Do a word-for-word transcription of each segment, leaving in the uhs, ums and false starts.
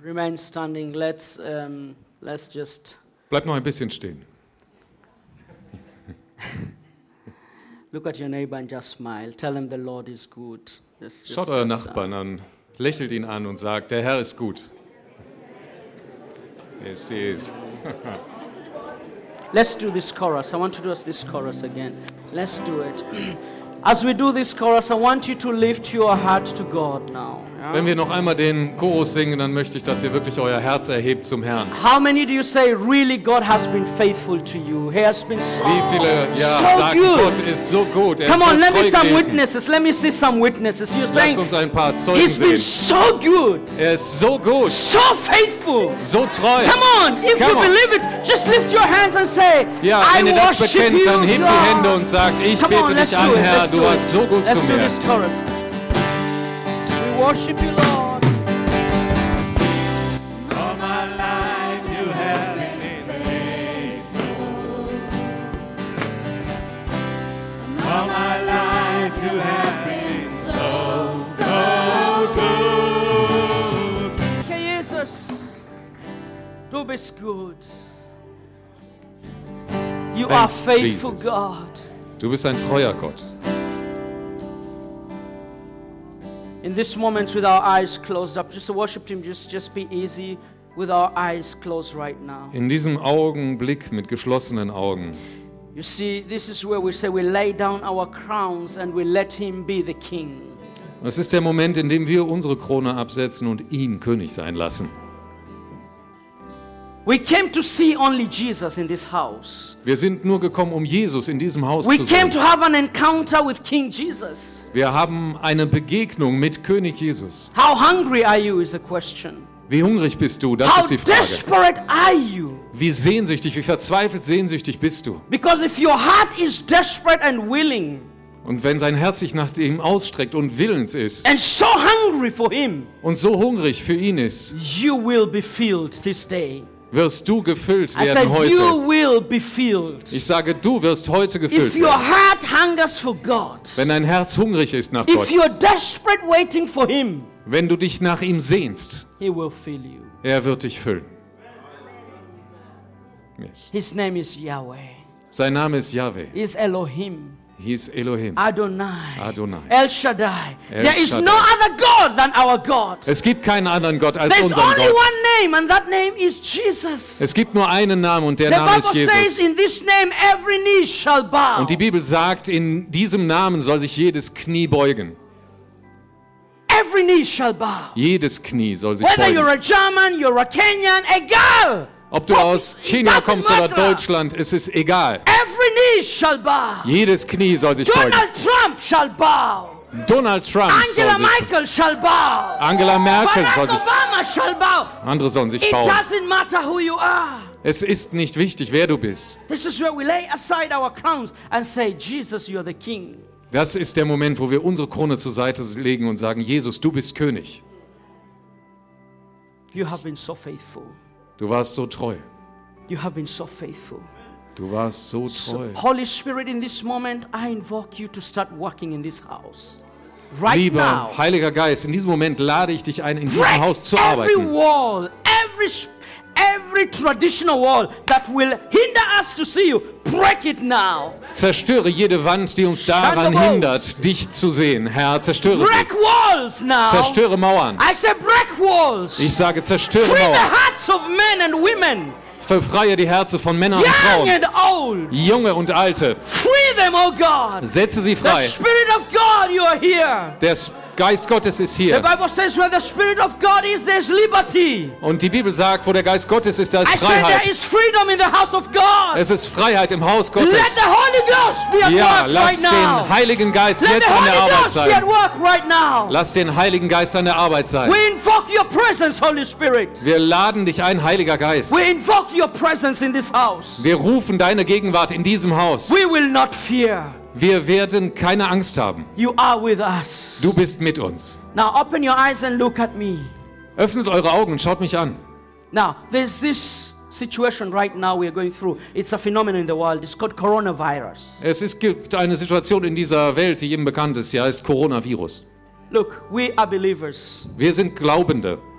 remain standing. Let's um, let's just Bleib noch ein bisschen stehen. look at your neighbor and just smile. Tell him the Lord is good. Just, just, Schaut euren just, Nachbarn an, lächelt ihn an und sagt, der Herr ist gut. Yes, he is. Let's do this chorus. I want to do us this chorus again. Let's do it. As we do this chorus, I want you to lift your heart to God now. Yeah? Wenn wir noch einmal den Chorus singen, dann möchte ich, dass ihr wirklich euer Herz erhebt zum Herrn. How many do you say really God has been faithful to you? He has been so, Wie viele ja, so sagen, good. Gott ist so gut, er Come ist on, so let me treu some gewesen. witnesses. Let me see some witnesses. You're Lasst saying uns ein paar Zeugen He's been sehen. so good, Er ist so gut, so faithful. so treu. Come on, if Come you on. believe it, just lift your hands and say, Ja, I wenn ihr das worship bekennt, dann you, hebt God. die Hände und sagt, ich Come on, bete let's dich do an, it. Herr, Let's du do warst it. so gut Let's zu do mir. this chorus. We worship you, Lord. All my life you have been faithful. All my life you have been so, so good. Herr Jesus, du bist gut. You are Thanks, faithful, Jesus. God. Du bist ein treuer Gott. In this moment, with our eyes closed up, just the worship team, just, just be easy with our eyes closed right now. In diesem Augenblick mit geschlossenen Augen. You see, this is where we say we lay down our crowns and we let Him be the King. Es ist der Moment, in dem wir unsere Krone absetzen und ihn König sein lassen. We came to see only Jesus in this house. Wir sind nur gekommen, um Jesus in diesem Haus We zu came sehen. to have an encounter with King Jesus. Wir haben eine Begegnung mit König Jesus. How hungry are you is a question. Wie hungrig bist du? Das How ist die Frage. desperate are you? Wie sehnsüchtig, wie verzweifelt sehnsüchtig bist du? Because if your heart is desperate and willing Und wenn sein Herz sich nach ihm ausstreckt und willens ist and so hungry for Him, und so hungrig für ihn ist, you will be filled this day. wirst du gefüllt I said, werden heute. you will be filled. Ich sage, du wirst heute If gefüllt your werden. heart hungers for God, Wenn dein Herz hungrig ist nach if Gott, you're desperate waiting for Him, wenn du dich nach ihm sehnst, He will fill you. er wird dich füllen. Yes. His name is Yahweh. Sein Name ist Yahweh. Is Elohim. He is Elohim. Adonai. Adonai. El Shaddai. El There is Shaddai. no other God than our God. Es gibt keinen anderen Gott als There's unseren only Gott. one name, and that name is Jesus. Es gibt nur einen Namen und der The Name ist Bible says, Jesus. in this name every knee shall bow. Und die Bibel sagt, in diesem Namen soll sich jedes Knie beugen. Every knee shall bow. Jedes Knie soll sich Whether you're beugen. a German, you're a Kenyan, egal. Ob du aus It Kenia doesn't kommst oder matter. Deutschland, es ist egal. Every knee shall bow. Jedes Knie soll sich beugen. Donald Trump shall bow. Donald Trump soll Angela sich Merkel shall bow. Angela Merkel Barack soll sich Obama shall bow. Andere sollen sich It bauen. doesn't matter who you are. Es ist nicht wichtig, wer du bist. This is where we lay aside our crowns and say, Jesus, you're the King. Das ist der Moment, wo wir unsere Krone zur Seite legen und sagen, Jesus, du bist König. You have been so faithful. Du warst so treu. You have been so faithful. Du warst so So, treu. Holy Spirit, in this moment, I invoke you to start working in this house. Right Lieber now. Heiliger Geist, in diesem Moment lade ich dich ein, in diesem Break Haus zu every arbeiten. wall, every sp- every traditional wall that will hinder us to see you. Break it now. Zerstöre jede Wand, die uns daran Thunderbolts. hindert, dich zu sehen. Herr, zerstöre Break sie. walls now. Zerstöre Mauern. I say break walls. Ich sage, zerstöre Free the Mauern. hearts of men and women, Befreie die Herzen von Männern und young Frauen, and old. Junge und Alte. Free them, oh God. Setze sie The frei. Spirit of God, you are here. Der Geist Gottes ist The hier. Bible says where the Spirit of God is, there's liberty. Und die Bibel sagt, wo der Geist Gottes ist, da ist I say there Freiheit. is freedom in the house of God. Es ist Freiheit im Haus Let Gottes. the Holy Ghost be at Ja, work lass right now. den Heiligen Geist Let jetzt the an der Holy Arbeit Ghost be at sein. work right now. Lass den Heiligen Geist an der Arbeit sein. We invoke your presence, Holy Spirit. Wir laden dich ein, Heiliger Geist. We invoke your presence in this house. Wir rufen deine Gegenwart in diesem Haus. We will not fear. Wir werden keine Angst haben. You are with us. Du bist mit uns. Now open your eyes and look at me. Öffnet eure Augen und schaut mich an. Now, there's this situation right now we are going through. It's a phenomenon in the world. It's called coronavirus. Es ist, gibt eine Situation in dieser Welt, die jedem bekannt ist. Sie heißt Coronavirus. Look, we are believers. Wir sind Glaubende.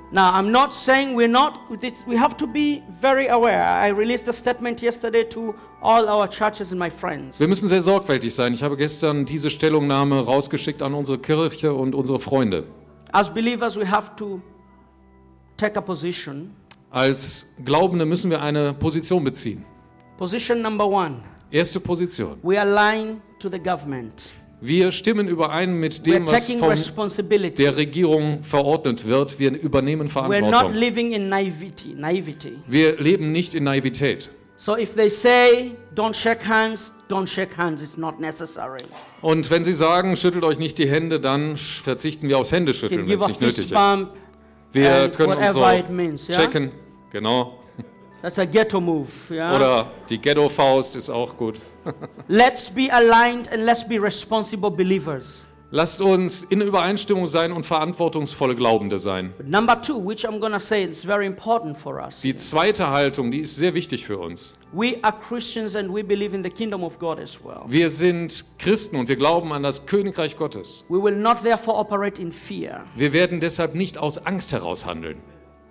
Now, I'm not saying we're not, we have to be very aware. I released a statement yesterday to all our churches and my friends. Wir müssen sehr sorgfältig sein. Ich habe gestern diese Stellungnahme rausgeschickt an unsere Kirche und unsere Freunde. As believers, we have to take a position. Als Glaubende müssen wir eine Position beziehen. Position number one. Erste Position. We are lying to the government. Wir stimmen überein mit We are dem, was taking von responsibility. der Regierung verordnet wird. Wir übernehmen We're not Verantwortung. living in naivety. naivety. Wir leben nicht in Naivität. So if they say, don't shake hands, don't shake hands. It's not necessary. Und wenn Sie sagen, schüttelt euch nicht die Hände, dann sch- verzichten wir aufs You Händeschütteln, can wenn give es a nicht nötig fist ist. bump. Wir and können uns so whatever it means, yeah? checken, genau. That's a ghetto move. Yeah? Oder die Ghetto-Faust ist auch gut. Let's be aligned and let's be responsible believers. Lasst uns in Übereinstimmung sein und verantwortungsvolle Glaubende sein. But number two, which I'm going to say is very important for us. Die zweite Haltung, die ist sehr wichtig für uns. We are Christians and we believe in the kingdom of God as well. Wir sind Christen und wir glauben an das Königreich Gottes. We will not therefore operate in fear. Wir werden deshalb nicht aus Angst heraus handeln.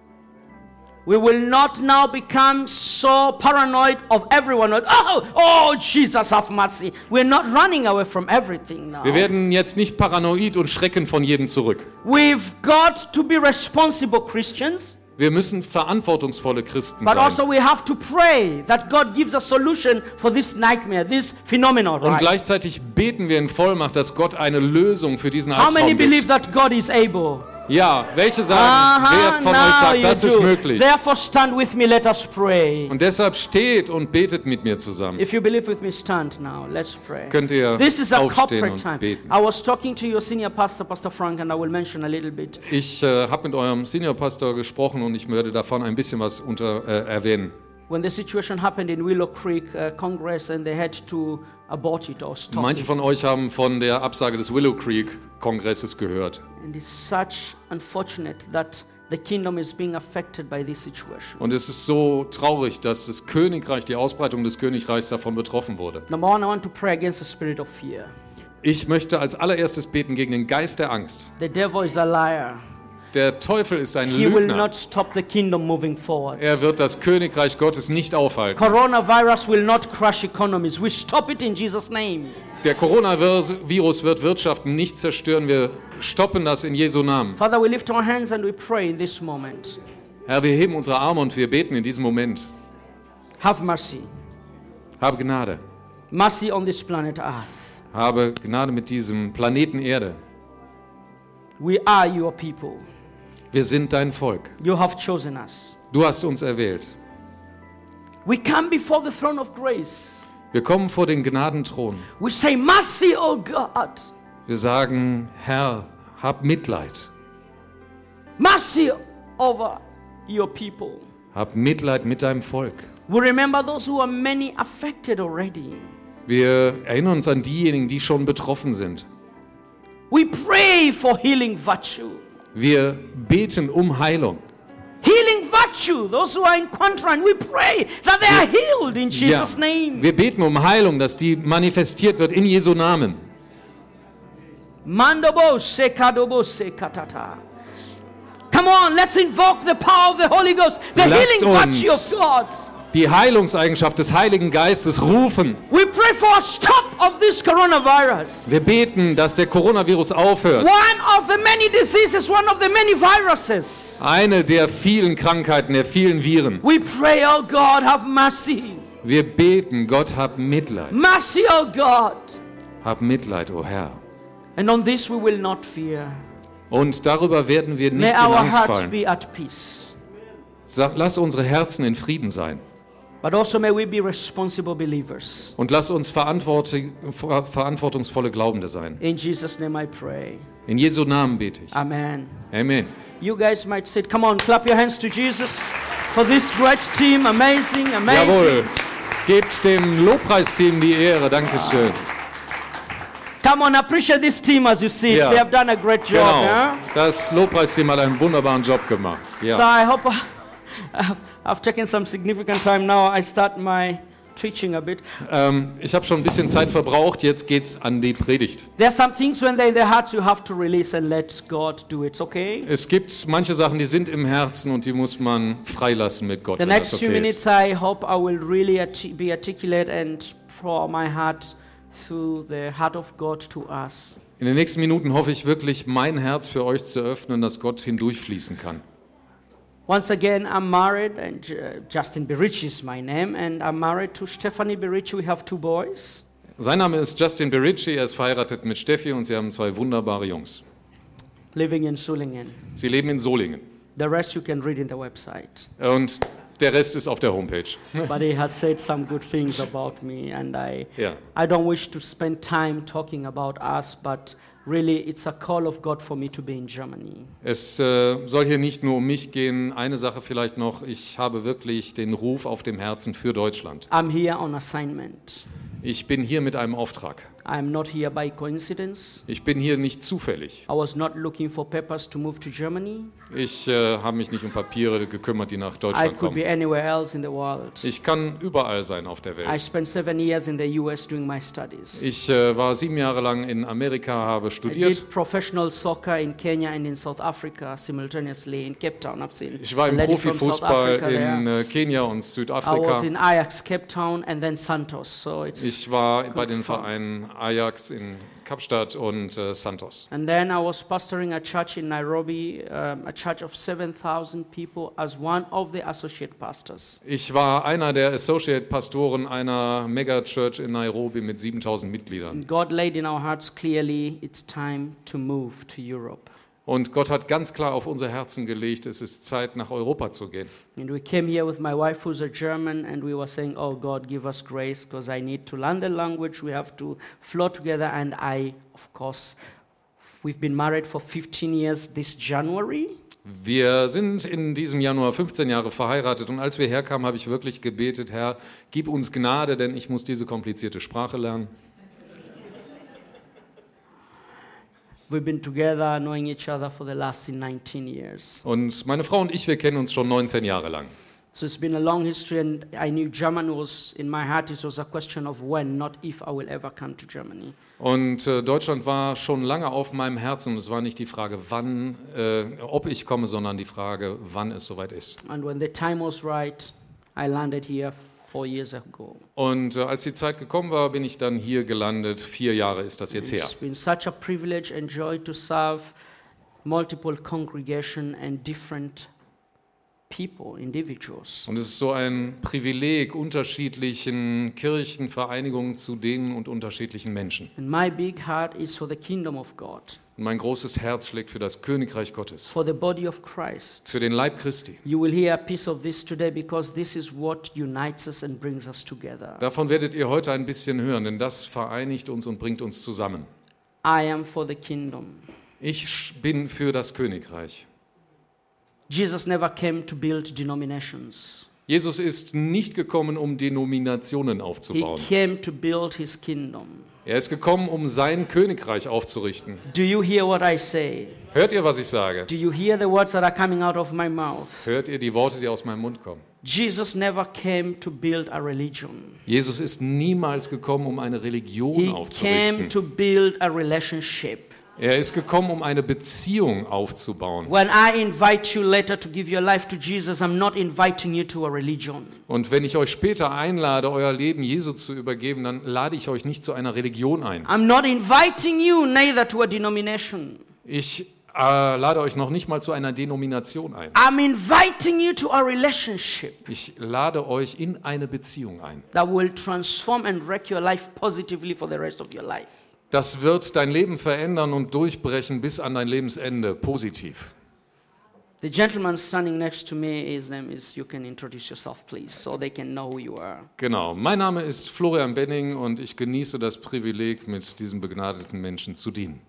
We will not now become so paranoid of everyone. Oh, oh, Jesus have mercy. We're not running away from everything now. Wir werden jetzt nicht paranoid und schrecken von jedem zurück. We've got to be responsible Christians. Wir müssen verantwortungsvolle Christen But sein. also we have to pray that God gives a solution for this nightmare, this phenomenon, Und right? gleichzeitig beten wir in Vollmacht, dass Gott eine Lösung für diesen How many Albtraum believe gibt. that God is able? Ja, welche sagen, Aha, wer von euch now sagt, you das ist do. möglich? Therefore stand with me, let us pray. Und deshalb steht und betet mit mir zusammen. If you believe with me, stand now. Let's pray. Könnt ihr This is a aufstehen corporate und time. beten. I was talking to your senior pastor, Pastor Frank, and I will mention a little bit. Ich äh, habe mit eurem Seniorpastor gesprochen und ich werde davon ein bisschen was unter, äh, erwähnen. When the situation happened in Willow Creek uh, Congress and they had to abort it or stop Manche it. von euch haben von der Absage des Willow Creek Kongresses gehört. And it's such unfortunate that the kingdom is being affected by this situation. Und es ist so traurig, dass das Königreich, die Ausbreitung des Königreichs davon betroffen wurde. Number one, I want to pray against the spirit of fear. Ich möchte als allererstes beten gegen den Geist der Angst. The devil is a liar. Der Teufel ist ein He will Lügner. not stop the kingdom moving forward. Er wird das Königreich Gottes nicht aufhalten. Coronavirus will not crush economies. We stop it in Jesus' name. Der Coronavirus wird Wirtschaften nicht zerstören. Wir stoppen das in Jesu Namen. Father, we lift our hands and we pray in this moment. Herr, wir heben unsere Arme und wir beten in diesem Moment. Have mercy. Habe Gnade. Mercy on this planet Earth. Habe Gnade mit diesem Planeten Erde. We are your people. Wir sind dein Volk. You have chosen us. Du hast uns erwählt. We come before the throne of grace. Wir kommen vor den Gnadenthron. We say, mercy, oh God. Wir sagen, Herr, hab Mitleid. Mercy over your people. Hab Mitleid mit deinem Volk. We remember those who are many affected already. Wir erinnern uns an diejenigen, die schon betroffen sind. We pray for healing virtue. Wir beten um Heilung. Healing virtue. Those who are in Quantran, we pray that they are healed in Jesus' name. Wir beten um Heilung, dass die manifestiert wird in Jesu Namen. Mandobo sekadobo sekatata. Come on, let's invoke the power of the Holy Ghost, the Lasst healing virtue uns of God. die Heilungseigenschaft des Heiligen Geistes rufen. We pray for a stop of this coronavirus. Wir beten, dass der Coronavirus aufhört. One of the many diseases, one of the many viruses. Eine der vielen Krankheiten, der vielen Viren. We pray, oh God, have mercy. Wir beten, Gott, hab Mitleid. Mercy, oh God. Hab Mitleid, o Herr. And on this we will not fear. Und darüber werden wir May nicht in our Angst hearts fallen. be at peace. Sa- Lass unsere Herzen in Frieden sein. But also may we be responsible believers. Und lass uns verantwortung- ver- verantwortungsvolle Glaubende sein. In Jesus' name I pray. In Jesu Namen bete ich. Amen. Amen. You guys might sit. Come on, clap your hands to Jesus for this great team. Amazing, amazing. Jawohl. Gebt dem Lobpreisteam die Ehre. Dankeschön. Come on, appreciate this team as you see it. Ja. They have done a great job. Genau. Huh? Das Lobpreisteam hat einen wunderbaren Job gemacht. So Ja. I hope I, I've, I've taken some significant time now. I start my preaching a bit. Ähm, ich habe schon ein bisschen Zeit verbraucht, jetzt geht's an die Predigt. There are some things when they're in their hearts you have to release and let God do it, okay? Es gibt manche Sachen, die sind im Herzen und die muss man freilassen mit Gott, The wenn das next few okay minutes ist. I hope I will really arti- be articulate and pour my heart through the heart of God to us. In den nächsten Minuten hoffe ich wirklich, mein Herz für euch zu öffnen, dass Gott hindurchfließen kann. Once again, I'm married, and uh, Justin Berici is my name, and I'm married to Stephanie Berici. We have two boys. Sein Name ist Justin Berici, er ist verheiratet mit Steffi und sie haben zwei wunderbare Jungs. Living in Sulingen. Sie leben in Solingen The rest you can read in the website. und der Rest ist auf der Homepage. But he has said some good things about me, and I, Ja. I don't wish to spend time talking about us, but really it's a call of God for me to be in Germany. Es äh, soll hier nicht nur um mich gehen. Eine Sache vielleicht noch, ich habe wirklich den Ruf auf dem Herzen für Deutschland. I'm here on assignment. Ich bin hier mit einem Auftrag. I'm not here by coincidence. Ich bin hier nicht zufällig. I was not looking for papers to move to Germany. Ich äh, habe mich nicht um Papiere gekümmert, die nach I Deutschland could be kommen. anywhere else in the world. Ich kann überall sein auf der I Welt. spent seven years in the U S doing my studies. Ich äh, war sieben Jahre lang in Amerika, habe I studiert. did professional soccer in Kenya and in South Africa simultaneously in Cape Town. I've seen Ich war a im lady from South Profifußball Africa in there. äh, Kenia und I was Südafrika. in Ajax Cape Town and then Santos. So it's Ich war bei Good den fun. Vereinen Ajax in Kapstadt und äh, Santos. and then I was pastoring a church in Nairobi, um, a church of seven thousand people as one of the associate pastors. Ich war einer der Associate-Pastoren einer Megachurch in Nairobi mit siebentausend Mitgliedern. And God laid in our hearts clearly it's time to move to Europe. Und Gott hat ganz klar auf unser Herzen gelegt, es ist Zeit, nach Europa zu gehen. And we came here with my wife, who's a German, and we were saying, oh, God, give us grace, because I need to learn the language. We have to flow together. And I, of course, we've been married for fifteen years this January. Wir sind in diesem Januar fünfzehn Jahre verheiratet und als wir herkamen, habe ich wirklich gebetet, Herr, gib uns Gnade, denn ich muss diese komplizierte Sprache lernen. We've been together, knowing each other for the last nineteen years. Und meine Frau und ich, wir kennen uns schon neunzehn Jahre lang. So it's been a long history, and I knew German was in my heart. It was a question of when, not if I will ever come to Germany. Und äh, Deutschland war schon lange auf meinem Herzen und es war nicht die Frage, wann, äh, ob ich komme, sondern die Frage, wann es soweit ist. And when the time was right, I landed here four years ago. Und äh, als die Zeit gekommen war, bin ich dann hier gelandet. Vier Jahre ist das jetzt her. It's been such a privilege and joy to serve multiple congregation and different people, individuals. Und es ist so ein Privileg, unterschiedlichen Kirchen, Vereinigungen zu denen und unterschiedlichen Menschen. And my big heart is for the kingdom of God, Und mein großes Herz schlägt für das Königreich Gottes, for the body of Christ. für den Leib Christi. You will hear a piece of this today because this is what unites us and brings us together. Davon werdet ihr heute ein bisschen hören, denn das vereinigt uns und bringt uns zusammen. I am for the kingdom. Ich bin für das Königreich. Jesus never came to build denominations. Jesus ist nicht gekommen, um Denominationen He aufzubauen. came to build his kingdom. Er ist gekommen, um sein Königreich aufzurichten. Do you hear what I say? Hört ihr, was ich sage? Do you hear the words that are coming out of my mouth? Hört ihr die Worte, die aus meinem Mund kommen? Jesus never came to build a religion. Jesus ist niemals gekommen, um eine Religion He came aufzurichten. to build a relationship. Er ist gekommen, um eine Beziehung aufzubauen. When I invite you later to give your life to Jesus, I'm not inviting you to a religion. Und wenn ich euch später einlade, euer Leben Jesu zu übergeben, dann lade ich euch nicht zu einer Religion ein. I'm not inviting you neither to a denomination. Ich äh, lade euch noch nicht mal zu einer Denomination ein. I'm inviting you to a relationship Ich lade euch in eine Beziehung ein. that will transform and wreck your life positively for the rest of your life. Das wird dein Leben verändern und durchbrechen bis an dein Lebensende, positiv. The gentleman standing next to me, his name is, you can introduce yourself please, so they can know who you are. Genau, mein Name ist Florian Benning und ich genieße das Privileg, mit diesem begnadeten Menschen zu dienen.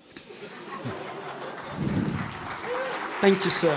Thank you, sir.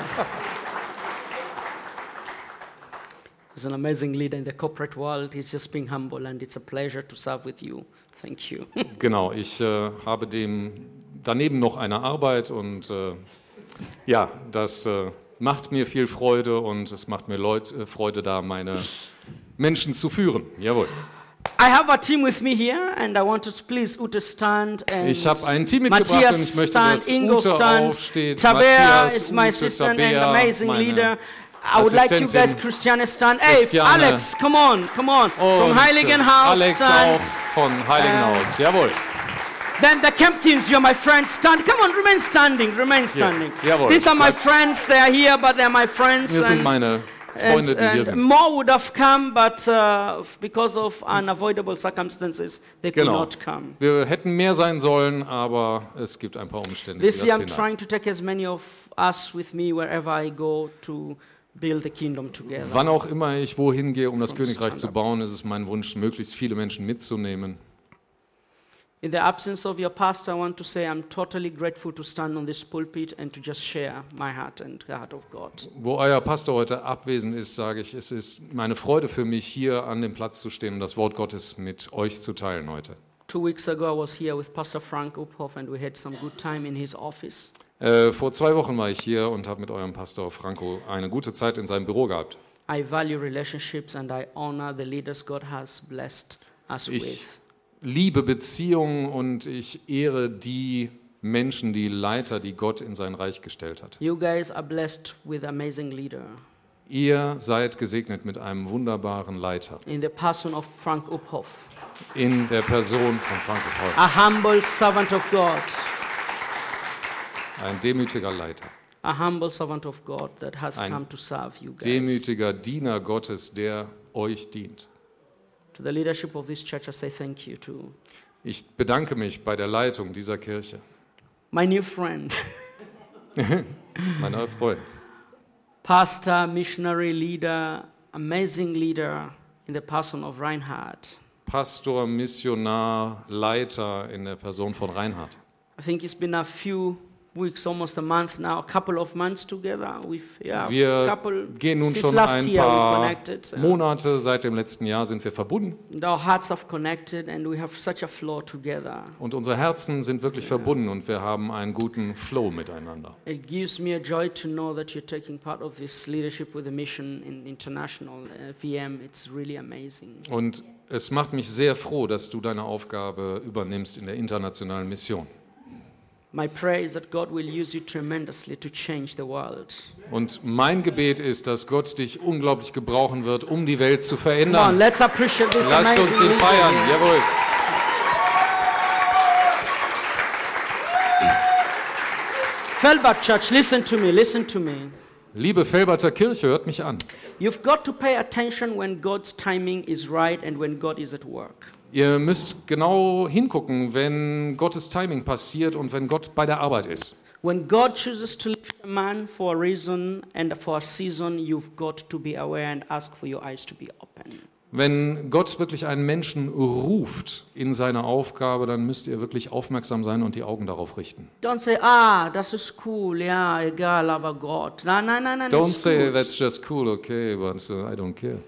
He's an amazing leader in the corporate world. He's just being humble, and it's a pleasure to serve with you. Thank you. Genau, ich äh, habe dem daneben noch eine Arbeit und äh, ja, das äh, macht mir viel Freude und es macht mir Leut, äh, Freude, da meine Menschen zu führen. Jawohl. I have a team with me here, and I want to please Ute stand and Ich habe ein Team mitgebracht und ich Matthias möchte, stand, dass Ingo Ute stand, aufsteht, Tabea Matthias, is my Ute, assistant Tabea, and amazing meine leader. I would like you guys, Assistentin. Christiane, stand. Hey, Christiane. Alex, come on, come on. From Und Heiligenhaus, Alex stand. auch von Heiligenhaus. Jawohl. Then the captains, you're my friends, stand. Come on, remain standing, remain standing. Jawohl. These are my Bleib- friends, they are here, but they're my friends. Wir sind and- meine Freunde, And, die hier and sind. more would have come, but uh, because of unavoidable circumstances, they could Genau. not come. Wir hätten mehr sein sollen, aber es gibt ein paar Umstände, die This das year, I'm hindern. trying to take as many of us with me wherever I go to build the kingdom together. Wann auch immer ich wohin gehe, um das From Königreich zu Stand-up. bauen, ist es mein Wunsch, möglichst viele Menschen mitzunehmen. In the absence of your pastor, I want to say I'm totally grateful to stand on this pulpit and to just share my heart and the heart of God. Wo euer Pastor heute abwesend ist, sage ich, es ist meine Freude für mich, hier an dem Platz zu stehen und das Wort Gottes mit euch zu teilen heute. Two weeks ago, I was here with Pastor Frank Uphoff, and we had some good time in his office. Äh, vor zwei Wochen war ich hier und habe mit eurem Pastor Franco eine gute Zeit in seinem Büro gehabt. I value relationships and I honor the leaders God has blessed us Ich with. liebe Beziehungen und ich ehre die Menschen, die Leiter, die Gott in sein Reich gestellt hat. You guys are blessed with amazing leader Ihr seid gesegnet mit einem wunderbaren Leiter in the person of Frank Uphoff, in der Person von Franco Paul. a humble servant of God, Ein demütiger Leiter, a humble servant of God that has Ein come to serve you guys. demütiger Diener Gottes, der euch dient. To the leadership of this church, I say thank you to Ich bedanke mich bei der Leitung dieser Kirche, my new friend, mein neuer Freund, pastor, missionary leader, amazing leader in the person of Reinhard. Pastor, Missionar, Leiter in der Person von Reinhard. I think it's been a few weeks, almost a month now, a couple of months together. We've yeah, Wir couple gehen nun since schon last ein year we paar connected. uh, Monate, seit dem letzten Jahr sind wir verbunden and our hearts have connected, and we have such a flow together. und unsere Herzen sind wirklich verbunden und wir haben einen guten Flow miteinander. It gives me a joy to know that you're taking part of this leadership with the mission in international uh, V M. It's really amazing. Und es macht mich sehr froh, dass du deine Aufgabe übernimmst in der internationalen Mission. My prayer is that God will use you tremendously to change the world. Und mein Gebet ist, dass Gott dich unglaublich gebrauchen wird, um die Welt zu Come on, verändern. let's appreciate this Lasst amazing uns ihn leader feiern. here. Jawohl. Felbert Church, listen to me, listen to me. Liebe Felberter Kirche, hört mich an. You've got to pay attention when God's timing is right and when God is at work. Ihr müsst genau hingucken, wenn Gottes Timing passiert und wenn Gott bei der Arbeit ist. When God chooses to lift a man for a reason and for a season, you've got to be aware and ask for your eyes to be open. Wenn Gott wirklich einen Menschen ruft in seine Aufgabe, dann müsst ihr wirklich aufmerksam sein und die Augen darauf richten. Don't say, ah, das ist cool, ja, egal, aber Gott. Nein, nein, nein, nein. Don't it's say gut. that's just cool, okay, but uh, I don't care.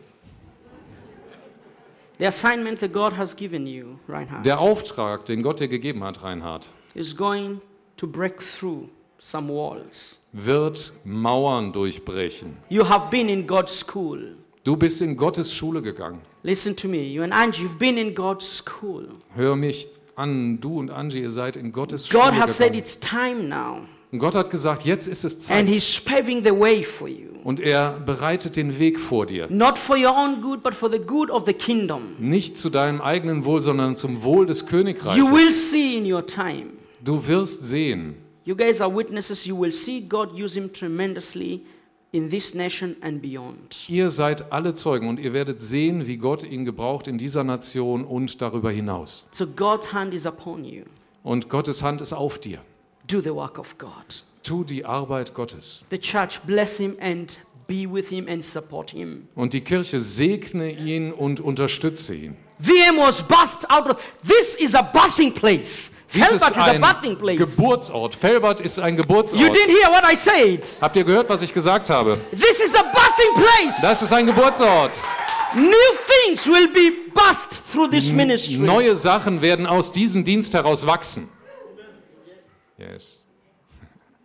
The assignment that God has given you, Reinhard, Der Auftrag, den Gott dir gegeben hat, Reinhard, is going to break through some walls. wird Mauern durchbrechen. You have been in God's school. Du bist in Gottes Schule gegangen. Listen to me, you and Angie, you've been in God's school. Hör mich an, du und Angie, ihr seid in Gottes Schule God has said gegangen. it's time now, Und Gott hat gesagt, jetzt ist es and Zeit. He's paving the way for you. Und er bereitet den Weg vor dir. Not for your own good, but for the good of the kingdom. Nicht zu deinem eigenen Wohl, sondern zum Wohl des You will Königreiches. see in your time. Du wirst sehen. You guys are witnesses. You will see God use him tremendously in this nation and beyond. Ihr seid alle Zeugen und ihr werdet sehen, wie Gott ihn gebraucht in dieser Nation und darüber hinaus. So God's hand is upon you. Und Gottes Hand ist auf dir. Do the work of God. Tu die Arbeit Gottes. The church bless him and be with him and support him. Und die Kirche segne ihn und unterstütze ihn. V M was birthed out of, this is a birthing place. Dies Felbert ist is a ein birthing place. Geburtsort. Felbert ist ein You Geburtsort. didn't hear what I said. Habt ihr gehört, was ich gesagt habe? This is a birthing place. Das ist ein Geburtsort. New things will be birthed through this ministry. Neue Sachen werden aus diesem Dienst heraus wachsen. Yes.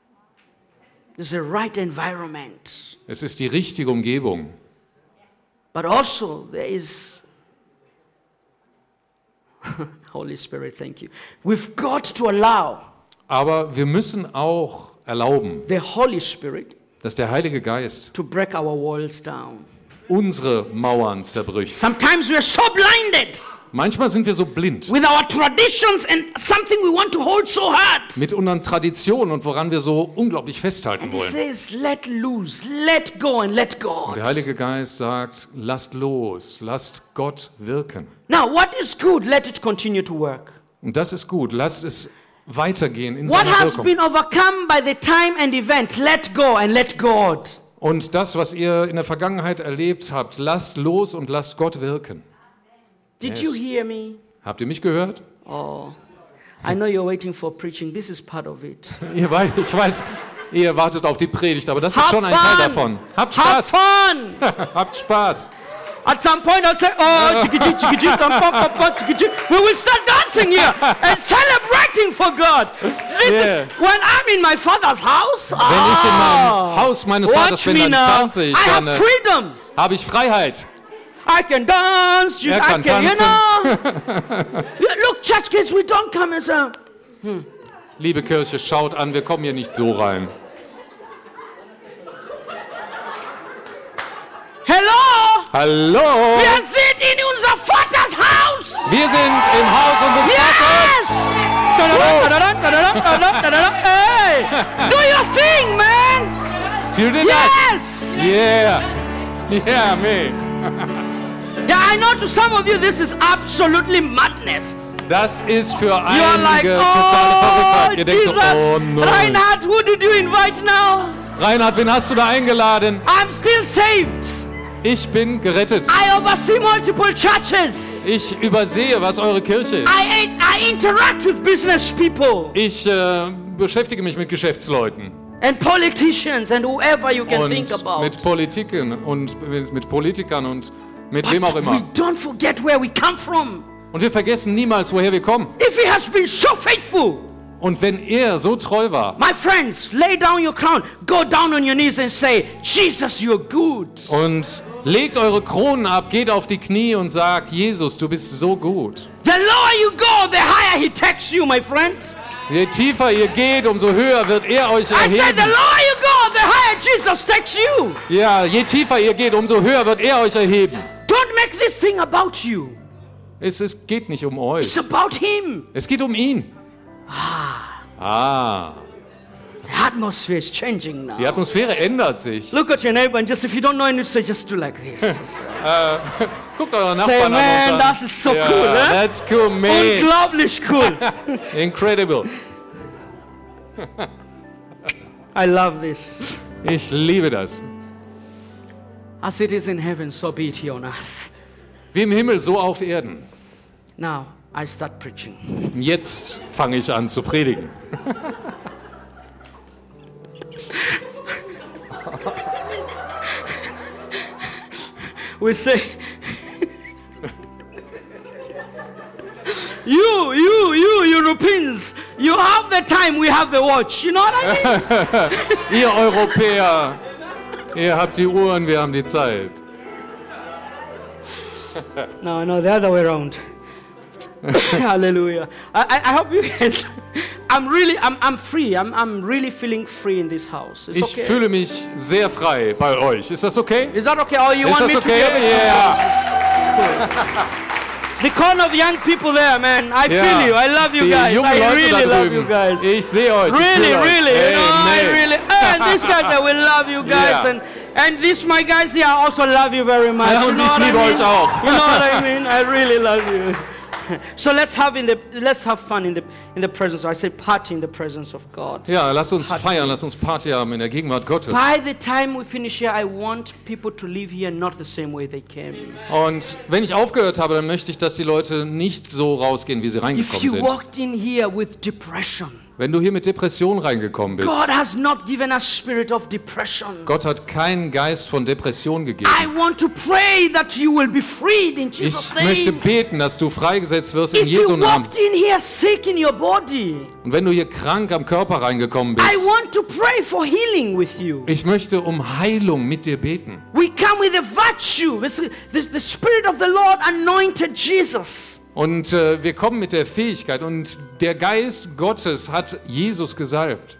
It's the right environment. Es ist die richtige Umgebung. But also there is, Holy Spirit, thank you. We've got to allow Aber wir müssen auch erlauben, the Holy Spirit dass der Heilige Geist to break our walls down. unsere Mauern zerbricht. Sometimes we are so blinded Manchmal sind wir so blind with our traditions and something we want to hold so hard. mit unseren Traditionen und woran wir so unglaublich festhalten And he wollen. says, let loose, let go and let God. Der Heilige Geist sagt, lasst los, lasst Gott wirken. Now, what is good, let it continue to work. Und das ist gut, lasst es weitergehen in What seiner has Wirkung. been overcome by the time and event, let go and let God. Und das, was ihr in der Vergangenheit erlebt habt, lasst los und lasst Gott wirken. Did Yes. you hear me? Habt ihr mich gehört? Oh, I know you're waiting for preaching. This is part of it. Ihr wei- ich weiß, ihr wartet auf die Predigt, aber das ist Have schon ein fun. Teil davon. Habt Have Spaß! fun. Habt Spaß! At some point, I'll say, oh, chicka chicka chicka chicka chicka chicka chicka chicka. We will start dancing here and celebrating for God. This Yeah. is when I'm in my father's house. Wenn ich in ah, meinem Haus meines Vaters watch bin, me dann now. tanze ich I have gerne. freedom. Habe ich Freiheit. I can dance. You, Er I kann can, you tanzen. know. Yeah, look, church kids, we don't come as a. Liebe Kirche, schaut an, wir kommen hier nicht so rein. Hello. Hallo! Wir sind in unser Vaters Haus. Wir sind im Haus unseres Vaters. Yes. Da-da-da, da-da-da, da-da-da, da-da-da. Hey, do your thing, man. Fühlt ihr Yes. das? Yeah! Yeah, me! Yeah, I know to some of you this is absolutely madness. Das ist für You are like, einige totale oh, Verrücktheit. Ihr denkt Jesus, so, oh nein. Reinhard, who did you invite now? Reinhard, wen hast du da eingeladen? I'm still saved. Ich bin gerettet. I oversee multiple churches. Ich übersehe, was eure Kirche ist. I, I interact with business people Ich äh, beschäftige mich mit Geschäftsleuten and politicians and whoever you can think und about. mit Politiken und mit, mit Politikern und mit wem auch But we immer. don't forget where we come from. Und wir vergessen niemals, woher wir kommen. If he has been so faithful, Und wenn er so treu war my friends, lay down your crown, go down on your knees and say, Jesus, you're good. und legt eure Kronen ab, geht auf die Knie und sagt, Jesus, du bist so gut. The lower you go, the higher he takes you, my friend. Je tiefer ihr geht, umso höher wird er euch I said, the erheben. lower you go, the higher Jesus takes you. Ja, je tiefer ihr geht, umso höher wird er euch erheben. Don't make this thing about you. Es, es geht nicht um It's euch. about him. Es geht um ihn. Ah, The atmosphere is changing now. die Atmosphäre ändert sich. Look at your neighbor and just, if you don't know him, say, just do like this. Guckt euren Say, Nachbarn an man, und das sagt, ist so ja, cool, eh? that's cool, man. Unglaublich cool. Incredible. I love this. Ich liebe das. As it is in heaven, so be it here on earth. Wie im Himmel, so auf Erden. Now, I start preaching. Jetzt fange ich an zu predigen. We say, you, you, you Europeans, you have the time, we have the watch. You know what I mean? Ihr Europäer, ihr habt die Uhren, wir haben die Zeit. No, no, the other way around. Hallelujah. I, I, I hope you guys, I'm really, I'm, I'm free. I'm, I'm really feeling free in this house. It's Ich okay. fühle mich sehr frei bei euch. Ist das okay? Is that okay? Or you Ist want das me okay? to be Yeah. The corner of young people there, man. I Ja. feel you. I love you Die guys. jungen I Leute really da love you drüben. guys. Ich sehe euch. ich Really, fühle euch. really, you know, I Amen. really, and these guys, I will love you guys, Yeah. and and these my guys here, I also love you very much. Ja, you und know ich what I liebe mean? euch auch. You know what I mean? I really love you. So let's have in the let's have fun in the in the presence. I say party in the presence of God. Ja, lasst uns Party. feiern, lasst uns Party haben in der Gegenwart Gottes. By the time we finish here, I want people to leave here not the same way they came. Und wenn ich aufgehört habe, dann möchte ich, dass die Leute nicht so rausgehen, wie sie If reingekommen you sind. walked in here with depression, Wenn du hier mit Depression reingekommen bist, God has not given us spirit of depression. Gott hat keinen Geist von Depression gegeben. I want to pray that you will be freed in Ich Jesus' möchte name. beten, dass du freigesetzt wirst in If you Jesu Namen. walked in here sick in your body, Und wenn du hier krank am Körper reingekommen I bist, want to pray for healing with you. ich möchte um Heilung mit dir beten. We come with a virtue. The, the, the Spirit of the Lord anointed Jesus. Und äh, wir kommen mit der Fähigkeit und der Geist Gottes hat Jesus gesalbt,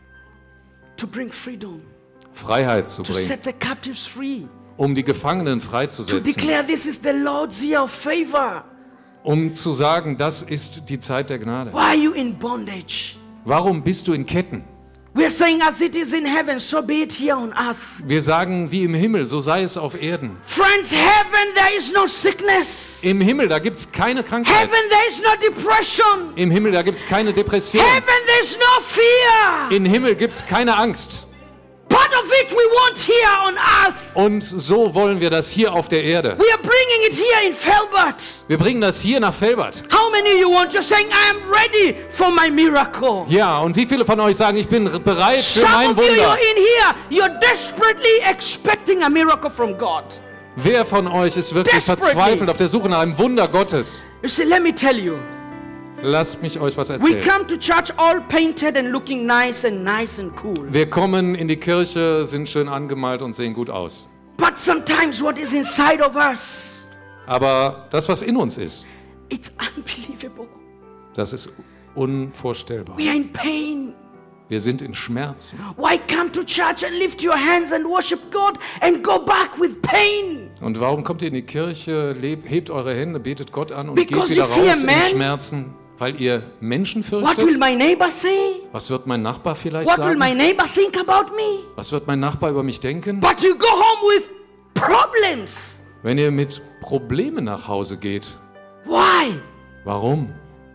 To bring freedom, Freiheit zu to bringen, set the captives free, um die Gefangenen to freizusetzen, declare this is the Lord's year of favor. um zu sagen, das ist die Zeit der Gnade. Why are you in bondage? Warum bist du in Ketten? We are saying, as it is in heaven, so be it here on earth. Wir sagen, wie im Himmel, so sei es auf Erden. Friends, heaven, there is no sickness. Im Himmel, da gibt es keine Krankheit. Heaven, there is no depression. Im Himmel, da gibt es keine Depression. Heaven, there is no fear. Im Himmel gibt es keine Angst. Part of it we want here on earth. Und so wollen wir das hier auf der Erde. We are bringing it here in Felbert. Wir bringen das hier nach Felbert. How many of you want? You're saying, I am ready for my miracle. Ja, und wie viele von euch sagen, ich bin bereit für Some mein of you, you're Wunder? in here. You're desperately expecting a miracle from God. Wer von euch ist wirklich Desperately. verzweifelt auf der Suche nach einem Wunder Gottes? You see, let me tell you. Lasst mich euch was We erzählen. come to church all painted and looking nice and nice and cool. Wir kommen in die Kirche, sind schön angemalt und sehen gut aus. But sometimes what is inside of us, Aber das, was in uns ist, it's unbelievable. das ist unvorstellbar. We are in pain. Wir sind in Schmerzen. Why come to church and lift your hands and worship God and go back with pain? Und warum kommt ihr in die Kirche, lebt, hebt eure Hände, betet Gott an und Because geht wieder you fear raus in men? Schmerzen? Weil ihr Menschen What will fürchtet? my neighbor say? Was wird mein Nachbar vielleicht What will my sagen? neighbor think about me? Was wird mein Nachbar über mich denken? But you go home with problems. Wenn ihr mit Problemen nach Hause geht, Why? warum?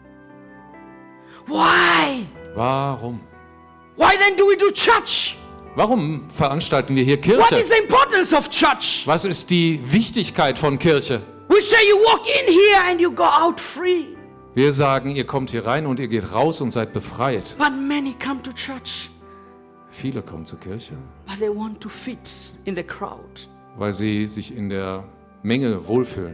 Why? Warum? Why then do we do church? Warum veranstalten wir hier What Kirche? is the importance of church? Was ist die Wichtigkeit von Kirche? We say you walk in here and you go out free. Wir sagen, ihr kommt hier rein und ihr geht raus und seid befreit. But many come to church, Viele kommen zur Kirche, but they want to fit in the crowd. weil sie sich in der Menge wohlfühlen.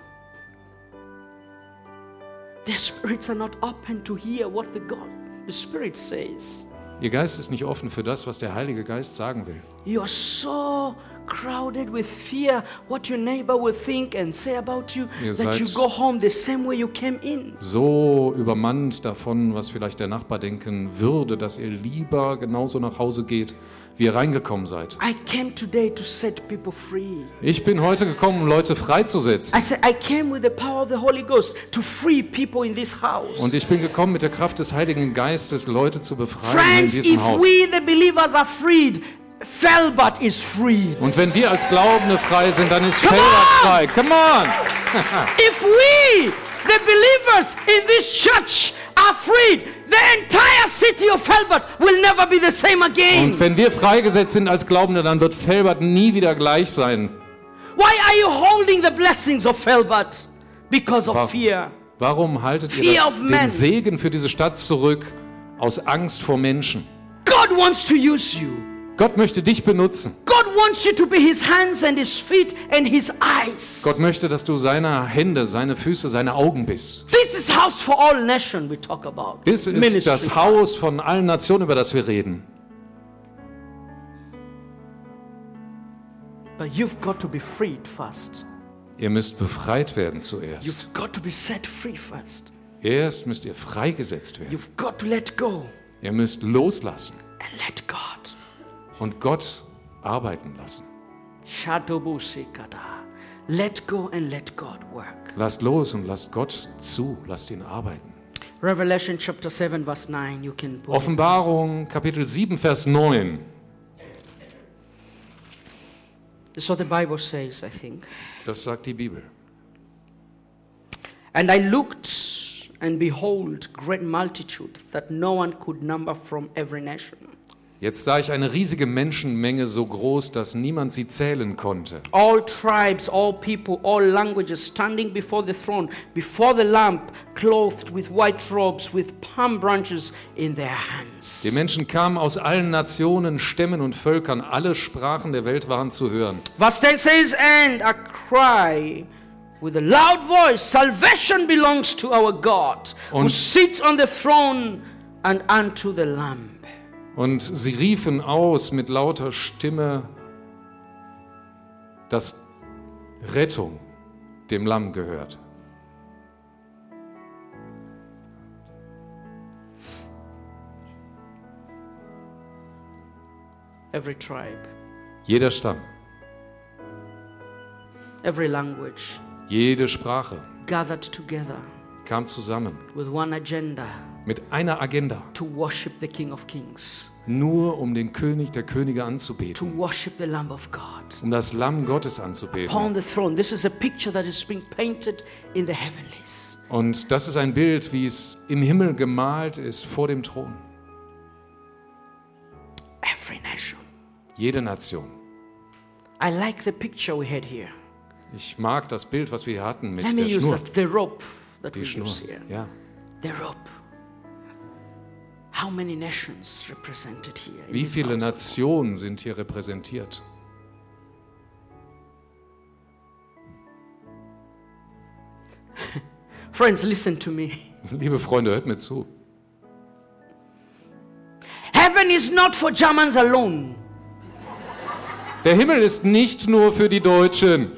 Their spirits are not open to hear what the God, the Spirit says. Ihr Geist ist nicht offen für das, was der Heilige Geist sagen will. You are so crowded with fear what your neighbor will think and say about you Ihr that seid- you go home the same way you came in. So übermannt davon, was vielleicht der Nachbar denken würde, dass ihr lieber genauso nach Hause geht, wie ihr reingekommen seid. I came today to set people free. Ich bin heute gekommen, um Leute freizusetzen. I said I came with the power of the Holy Ghost to free people in this house. Und ich bin gekommen mit der Kraft des Heiligen Geistes, Leute zu befreien in Friends, diesem if Haus. we the believers are freed, Felbert is freed. Und wenn wir als Glaubende frei sind, dann ist Come Felbert on! frei. Come on! If we, the believers in this church, are freed, the entire city of Felbert will never be the same again. Und wenn wir freigesetzt sind als Glaubende, dann wird Felbert nie wieder gleich sein. Why are you holding the blessings of Felbert? Because of Warum? fear. Warum haltet ihr Fear das, of men. den Segen für diese Stadt zurück aus Angst vor Menschen? God wants to use you. Gott möchte dich benutzen. God wants you to be his hands and his feet and his eyes. Gott möchte, dass du seine Hände, seine Füße, seine Augen bist. This is house for all nations we talk about. Das ist Ministry. das Haus von allen Nationen, über das wir reden. But you've got to be freed first. Ihr müsst befreit werden zuerst. You've got to be set free first. Erst müsst ihr freigesetzt werden. You've got to let go Ihr müsst loslassen and let God. und Gott arbeiten lassen. Shadobusikada. Let go and let God work. Lasst los und lasst Gott zu, lasst ihn arbeiten. Revelation chapter seven verse nine. You can put it. Offenbarung Kapitel sieben, Vers neun. That's what the Bible says, I think. Das sagt die Bibel. And I looked, and behold, great multitude that no one could number from every nation. Jetzt sah ich eine riesige Menschenmenge, so groß, dass niemand sie zählen konnte. All tribes, all people, all languages standing before the throne, before the Lamb, clothed with white robes, with palm branches in their hands. Die Menschen kamen aus allen Nationen, Stämmen und Völkern. Alle Sprachen der Welt waren zu hören. Verse ten says, and a cry with a loud voice, salvation belongs to our God, who Und- sits on the throne and unto the Lamb. Und sie riefen aus mit lauter Stimme, dass Rettung dem Lamm gehört. Every tribe, Jeder Stamm, every language jede Sprache gathered together kam zusammen with one agenda, mit einer Agenda, to worship the King of Kings, nur um den König der Könige to anzubeten, worship the Lamb of God um das Lamm Gottes anzubeten. upon the throne. This is a picture that is being painted in the heavenlies. Und das ist ein Bild, wie es im Himmel gemalt ist vor dem Thron. Every nation. Jede Nation. I like the picture we had here. Ich mag das Bild, was wir hier hatten mit Let me der use Schnur. that, the rope that we Die Schnur, use here. ja. The rope. How many nations represented here? in Wie this viele house? Nationen sind hier repräsentiert? Friends, listen to me. Liebe Freunde, hört mir zu. Heaven is not for Germans alone. Der Himmel ist nicht nur für die Deutschen.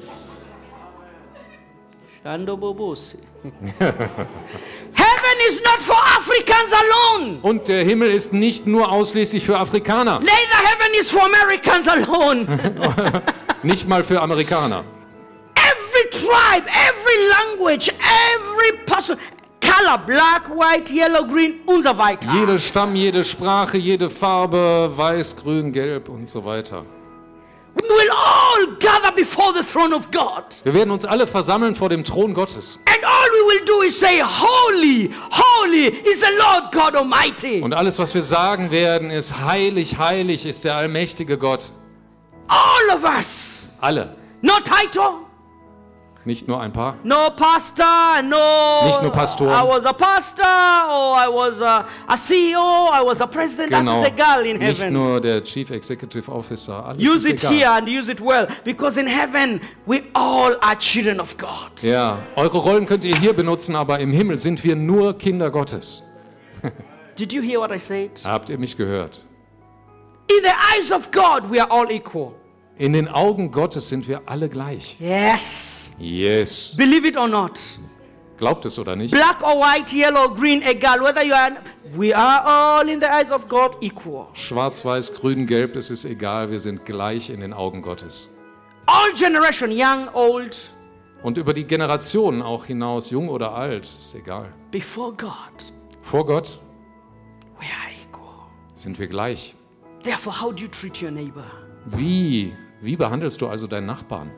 Shando Bobosi. Heaven is not for Africans alone. Und der Himmel ist nicht nur ausschließlich für Afrikaner. Neither heaven is for Americans alone. Nicht mal für Amerikaner. Every tribe, every language, every person, color, black, white, yellow, green und so weiter. Jeder Stamm, jede Sprache, jede Farbe, weiß, grün, gelb und so weiter. We will all gather before the throne of God. Wir werden uns alle versammeln vor dem Thron Gottes. And all we will do is say, Holy, holy is the Lord God Almighty. Und alles, was wir sagen werden, ist heilig, heilig ist der allmächtige Gott. All of us. Alle. No title, Nicht nur ein paar. no pastor, no. Nicht nur Pastoren. I was a pastor, or I was a, a C E O, I was a president. Genau. That is egal in Nicht heaven. nur der Chief Executive Officer. Alles Use ist it egal. here and use it well, because in heaven we all are children of God. Ja, eure Rollen könnt ihr hier benutzen, aber im Himmel sind wir nur Kinder Gottes. Did you hear what I said? Habt ihr mich gehört? In the eyes of God, we are all equal. In den Augen Gottes sind wir alle gleich. Yes. Yes. Believe it or not. Glaubt es oder nicht? Black or white, yellow, green, egal. Whether you are, we are all in the eyes of God equal. Schwarz, weiß, grün, gelb, es ist egal, wir sind gleich in den Augen Gottes. All generation, young, old, Und über die Generationen auch hinaus, jung oder alt, ist egal. before God, Vor Gott we are equal. sind wir gleich. Therefore, how do you treat your neighbor? Wie, wie behandelst du also deinen Nachbarn?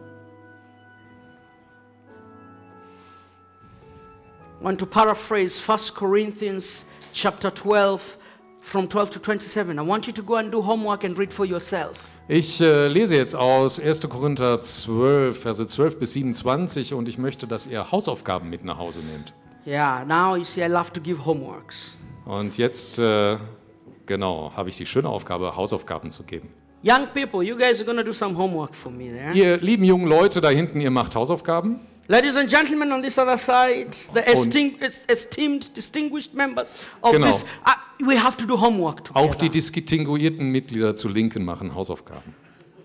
I want to paraphrase First Corinthians chapter twelve, from twelve to twenty-seven. I want you to go and do homework and read for yourself. Ich äh, lese jetzt aus erster Korinther zwölf, Verse zwölf bis siebenundzwanzig und ich möchte, dass ihr Hausaufgaben mit nach Hause nehmt. Yeah, now you see I love to give homeworks. Und jetzt, äh, genau, habe ich die schöne Aufgabe, Hausaufgaben zu geben. Young people, you guys are going to do some homework for me there. Ihr lieben jungen Leute da hinten, ihr macht Hausaufgaben. Ladies and gentlemen on this other side, the esteemed, esteemed distinguished members of Genau. this, uh, we have to do homework together. Auch die distinguierten Mitglieder zu Linken machen Hausaufgaben.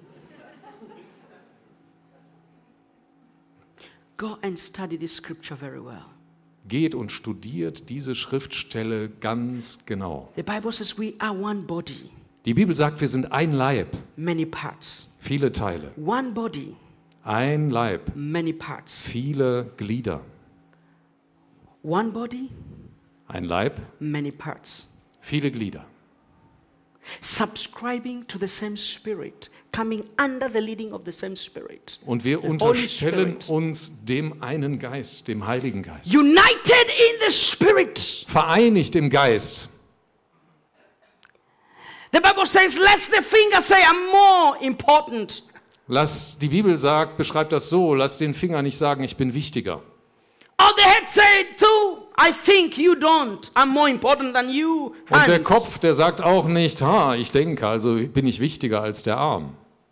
Go and study this scripture very well. Geht und studiert diese Schriftstelle ganz genau. The Bible says we are one body, Die Bibel sagt, wir sind ein Leib, many parts. viele Teile. One body, Ein Leib, many parts. viele Glieder. One body, Ein Leib, many parts. viele Glieder. Subscribing to the same spirit, coming under the leading of the same spirit. Und wir The Holy unterstellen Spirit. uns dem einen Geist, dem Heiligen Geist. United in the spirit. Vereinigt im Geist. The The Bible says, let the finger say, I'm more important. Lass, die Bibel sagt, beschreibt das so, lass den Finger nicht sagen, ich bin wichtiger. Or the head say too, I think you don't. I'm more important than you. Und der Hands. Kopf, der sagt auch nicht, ha, ich denke, also bin ich wichtiger als der Arm.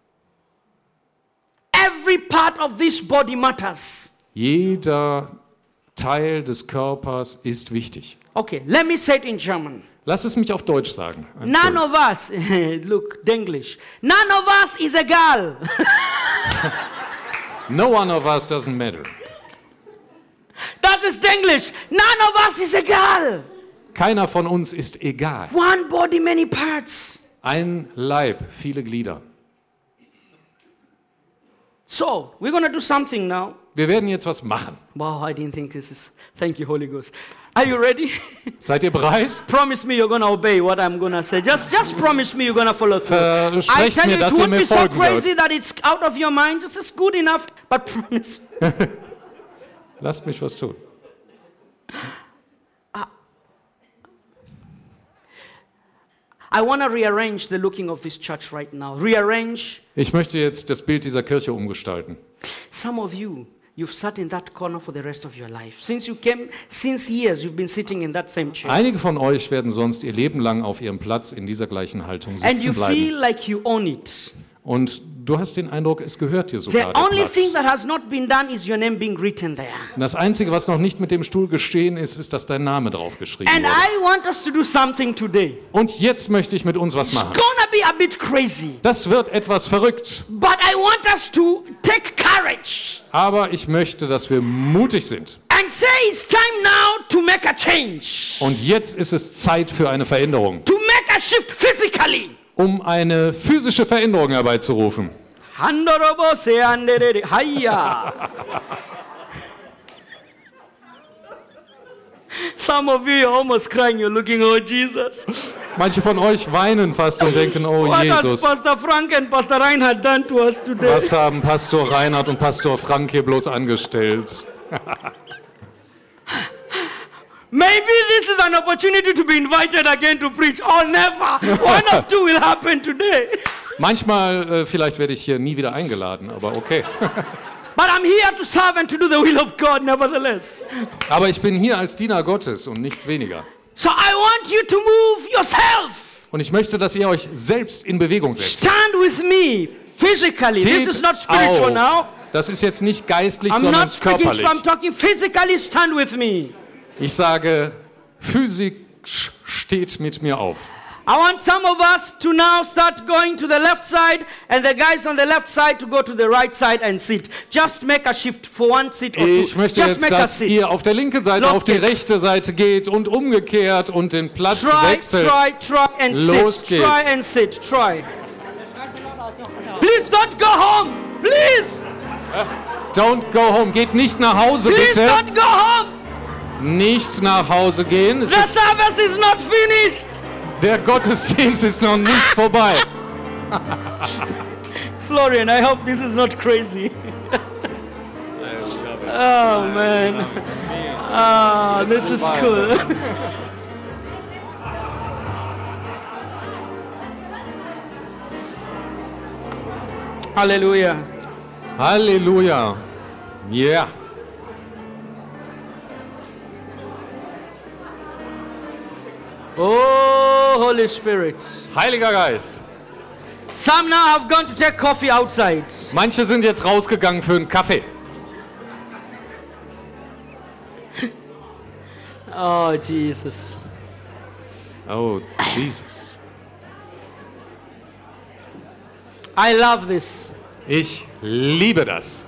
Every part of this body matters. Jeder Teil des Körpers ist wichtig. Okay, let me say it in German. Lass es mich auf Deutsch sagen. I'm None sorry. of us, look, Denglish. None of us is egal. No one of us doesn't matter. That is Denglish. None of us is egal. Keiner von uns ist egal. One body, many parts. Ein Leib, viele Glieder. So, we're going to do something now. Wir werden jetzt was machen. Wow, I didn't think this is. Thank you, Holy Ghost. Are you ready? Seid ihr bereit? Promise me you're going to obey what I'm going to say. Just, just promise me you're going to follow through. I Versprecht tell mir, you, it dass ihr won't mir be so folgen crazy werdet. that it's out of your mind. This is good enough, but promise. Lasst mich was tun. I want to rearrange the looking of this church right now. Rearrange. Ich möchte jetzt das Bild dieser Kirche umgestalten. Some of you, you've sat in that corner for the rest of your life. Since you came, since years, you've been sitting in that same chair. Einige von euch werden sonst ihr Leben lang auf ihrem Platz in dieser gleichen Haltung And you sitzen bleiben. feel like you own it. Und du hast den Eindruck, es gehört dir The sogar der only thing Platz. that has not been done is your name being written there. Und das Einzige, was noch nicht mit dem Stuhl geschehen ist, ist, dass dein Name draufgeschrieben And wurde. I want us to do something today. Und jetzt möchte ich mit uns was It's machen. gonna be a bit crazy, Das wird etwas verrückt, but I want us to take courage aber ich möchte, dass wir mutig sind. and say it's time now to make a change, Und jetzt ist es Zeit für eine Veränderung, to make a shift physically. um eine physische Veränderung herbeizurufen. Handorobo se anderere. Hiya. Some of you are almost crying. You're looking, oh Jesus. Manche von euch weinen fast und denken, oh What has Jesus, Pastor Frank and Pastor Reinhard done to us today? was haben Pastor Reinhard und Pastor Frank hier bloß angestellt? Maybe this is an opportunity to be invited again to preach. Oh, never. One of two will happen today. Manchmal, äh, vielleicht werde ich hier nie wieder eingeladen, aber okay. But I'm here to serve and to do the will of God, nevertheless. Aber ich bin hier als Diener Gottes und nichts weniger. So I want you to move yourself. Und ich möchte, dass ihr euch selbst in Bewegung setzt. Stand with me physically. This Steht is not spiritual now. auf. Das ist jetzt nicht geistlich, I'm sondern not speaking, körperlich. I'm talking physically. Stand with me. Ich sage, Physik steht mit mir auf. I want some of us to now start going to the left side and the guys on the left side to go to the right side and sit. Just make a shift for one seat or two. Ich möchte Just jetzt, make a dass seat. ihr auf der linken Seite Los auf die geht's. rechte Seite geht und umgekehrt und den Platz Try, wechselt. try, try and Los sit. geht's. Try and sit. Try. Please don't go home. Please. Don't go home. Geht nicht nach Hause, Please bitte. don't go home. Nicht nach Hause gehen. Es The ist, service is not finished. der Gottesdienst ist noch nicht vorbei. Florian, I hope this is not crazy. Oh man. Ah, this is cool. Hallelujah. Halleluja. Yeah. Oh, Holy Spirit. Heiliger Geist. Some now have gone to take coffee outside. Manche sind jetzt rausgegangen für einen Kaffee. Oh, Jesus. Oh, Jesus. I love this. Ich liebe das.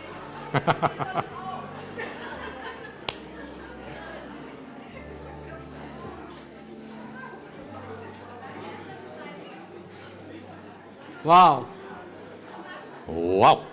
Wow. Wow.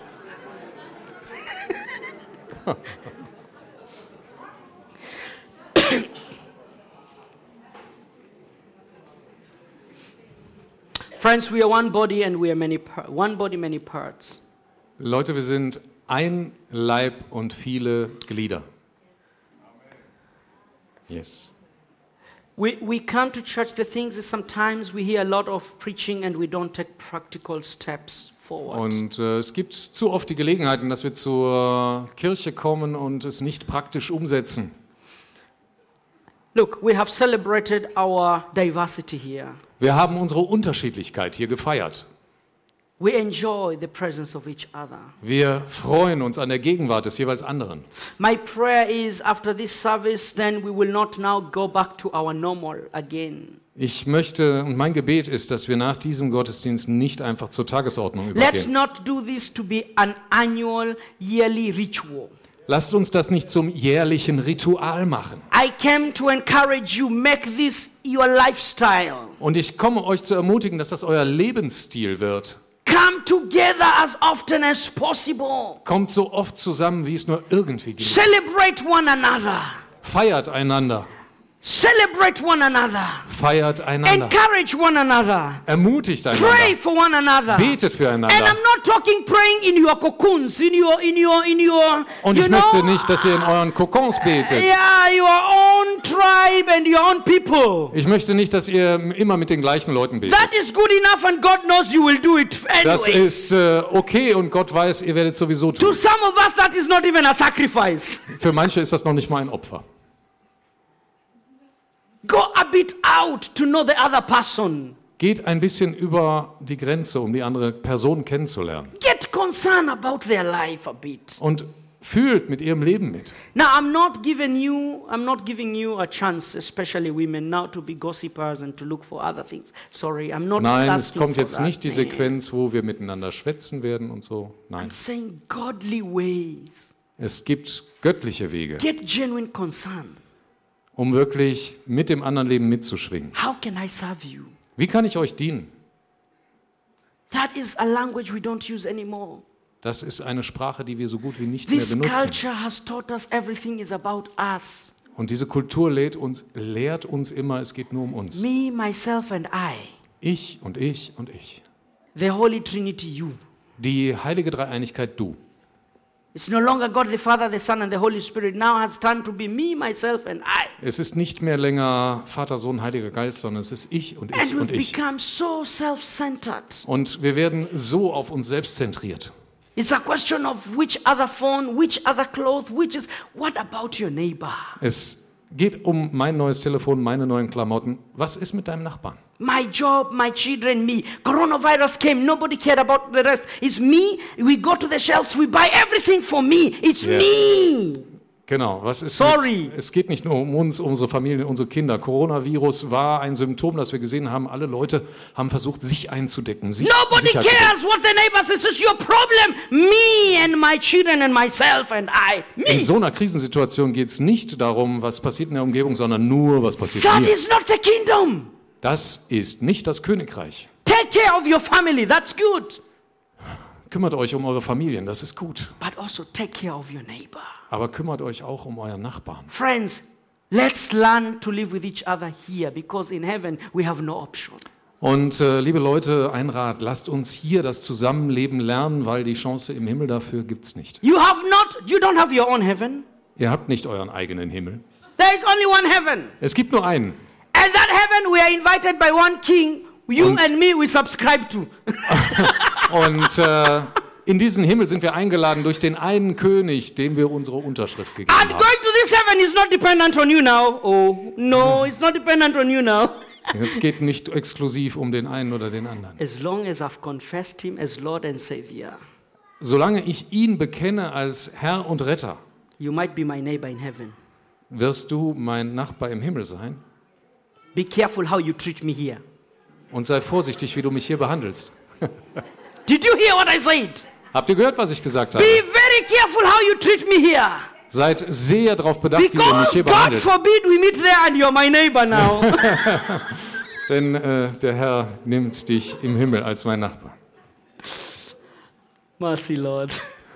Friends, we are one body and we are many par- one body, many parts. Leute, wir sind ein Leib und viele Glieder. Yes. We, we come to church, the things is sometimes we hear a lot of preaching and we don't take practical steps forward. Und äh, es gibt zu oft die Gelegenheiten, dass wir zur Kirche kommen und es nicht praktisch umsetzen. Look, we have celebrated our diversity here. Wir haben unsere Unterschiedlichkeit hier gefeiert. We enjoy the presence of each other. Wir freuen uns an der Gegenwart des jeweils anderen. My prayer is after this service, then we will not now go back to our normal again. Ich möchte, und mein Gebet ist, dass wir nach diesem Gottesdienst nicht einfach zur Tagesordnung Let's übergehen. not do this to be an annual, yearly ritual. Lasst uns das nicht zum jährlichen Ritual machen. I came to encourage you, make this your lifestyle. Und ich komme euch zu ermutigen, dass das euer Lebensstil wird. Come together as often as possible. Kommt so oft zusammen, wie es nur irgendwie geht. Celebrate one another. Feiert einander. Celebrate one another. Feiert einander. Encourage one another. Ermutigt Pray einander. for one another. Betet And füreinander. I'm not talking praying in your cocoons, in your, in your, in your, Und you ich möchte know, nicht, dass ihr in euren Kokons betet. yeah, your own tribe and your own people. Ich möchte nicht, dass ihr immer mit den gleichen Leuten betet. That is good enough and God knows you will do it Das anyways. ist äh, okay und Gott weiß, ihr werdet sowieso To tun. some of us, that is not even a sacrifice. Für manche ist das noch nicht mal ein Opfer. Go a bit out to know the other person. Geht ein bisschen über die Grenze, um die andere Person kennenzulernen. Get concerned about their life a bit. Und fühlt mit ihrem Leben mit. Now, I'm not giving you, I'm not giving you a chance, especially women, now to be gossipers and to look for other things. Sorry, I'm not Nein, es asking kommt for jetzt that. nicht die Man. Sequenz, wo wir miteinander schwätzen werden und so. Nein, I'm saying godly ways. es gibt göttliche Wege, Get genuine concern. um wirklich mit dem anderen Leben mitzuschwingen. How can I serve you? Wie kann ich euch dienen? That is a language we don't use anymore. Das ist eine Sprache, die wir so gut wie nicht mehr This benutzen. culture has taught us everything is about us. Und diese Kultur lehrt uns, lehrt uns immer, es geht nur um uns. Me, myself and I. Ich und ich und ich. The Holy Trinity, you. Die heilige Dreieinigkeit, du. It's no longer God the Father, the Son and the Holy Spirit. Now has turned to be me, myself and I. Es ist nicht mehr länger Vater, Sohn, Heiliger Geist, sondern es ist ich und And ich und we've ich. become so self-centered. Und wir werden so auf uns selbst zentriert. It's a question of which other phone, which other clothes, which is, what about your neighbor? Es geht um mein neues Telefon, meine neuen Klamotten. Was ist mit deinem Nachbarn? My job, my children, me. Coronavirus came, nobody cared about the rest. It's me, we go to the shelves, we buy everything for me. It's Yeah. me. Genau, was ist Sorry. Mit, es geht nicht nur um uns, unsere Familien, unsere Kinder. Coronavirus war ein Symptom, das wir gesehen haben. Alle Leute haben versucht, sich einzudecken. Sich Nobody sicher zu decken. cares what the neighbor says. It's your problem. Me and my children and myself and I. In Me. so einer Krisensituation geht es nicht darum, was passiert in der Umgebung, sondern nur, was passiert That hier. is not the kingdom. Das ist nicht das Königreich. Take care of your family. That's good. Kümmert euch um eure Familien, das ist gut. But also take care of your neighbor. Aber kümmert euch auch um euren Nachbarn. Friends, let's learn to live with each other here because in heaven we have no option. Und äh, liebe Leute, ein Rat, lasst uns hier das Zusammenleben lernen, weil die Chance im Himmel dafür gibt's nicht. You have not, you don't have your own heaven. Ihr habt nicht euren eigenen Himmel. There is only one heaven. Es gibt nur einen. And that heaven we are invited by one king. You Und- and me, we subscribe to. Und äh, in diesen Himmel sind wir eingeladen durch den einen König, dem wir unsere Unterschrift gegeben And haben. going to this heaven is not dependent on you now. Oh, no, it's not dependent on you now. Es geht nicht exklusiv um den einen oder den anderen. As long as I've confessed him as Lord and Savior, Solange ich ihn bekenne als Herr und Retter, you might be my neighbor in heaven. wirst du mein Nachbar im Himmel sein. Be careful how you treat me here. Und sei vorsichtig, wie du mich hier behandelst. Did you hear what I said? Habt ihr gehört, was ich gesagt habe? Be very careful how you treat me here. Seid sehr darauf bedacht, wie ihr mich Because hier God behandelt. forbid we meet there and you're my neighbor now. Denn äh, der Herr nimmt dich im Himmel als mein Nachbar. Mercy, Lord.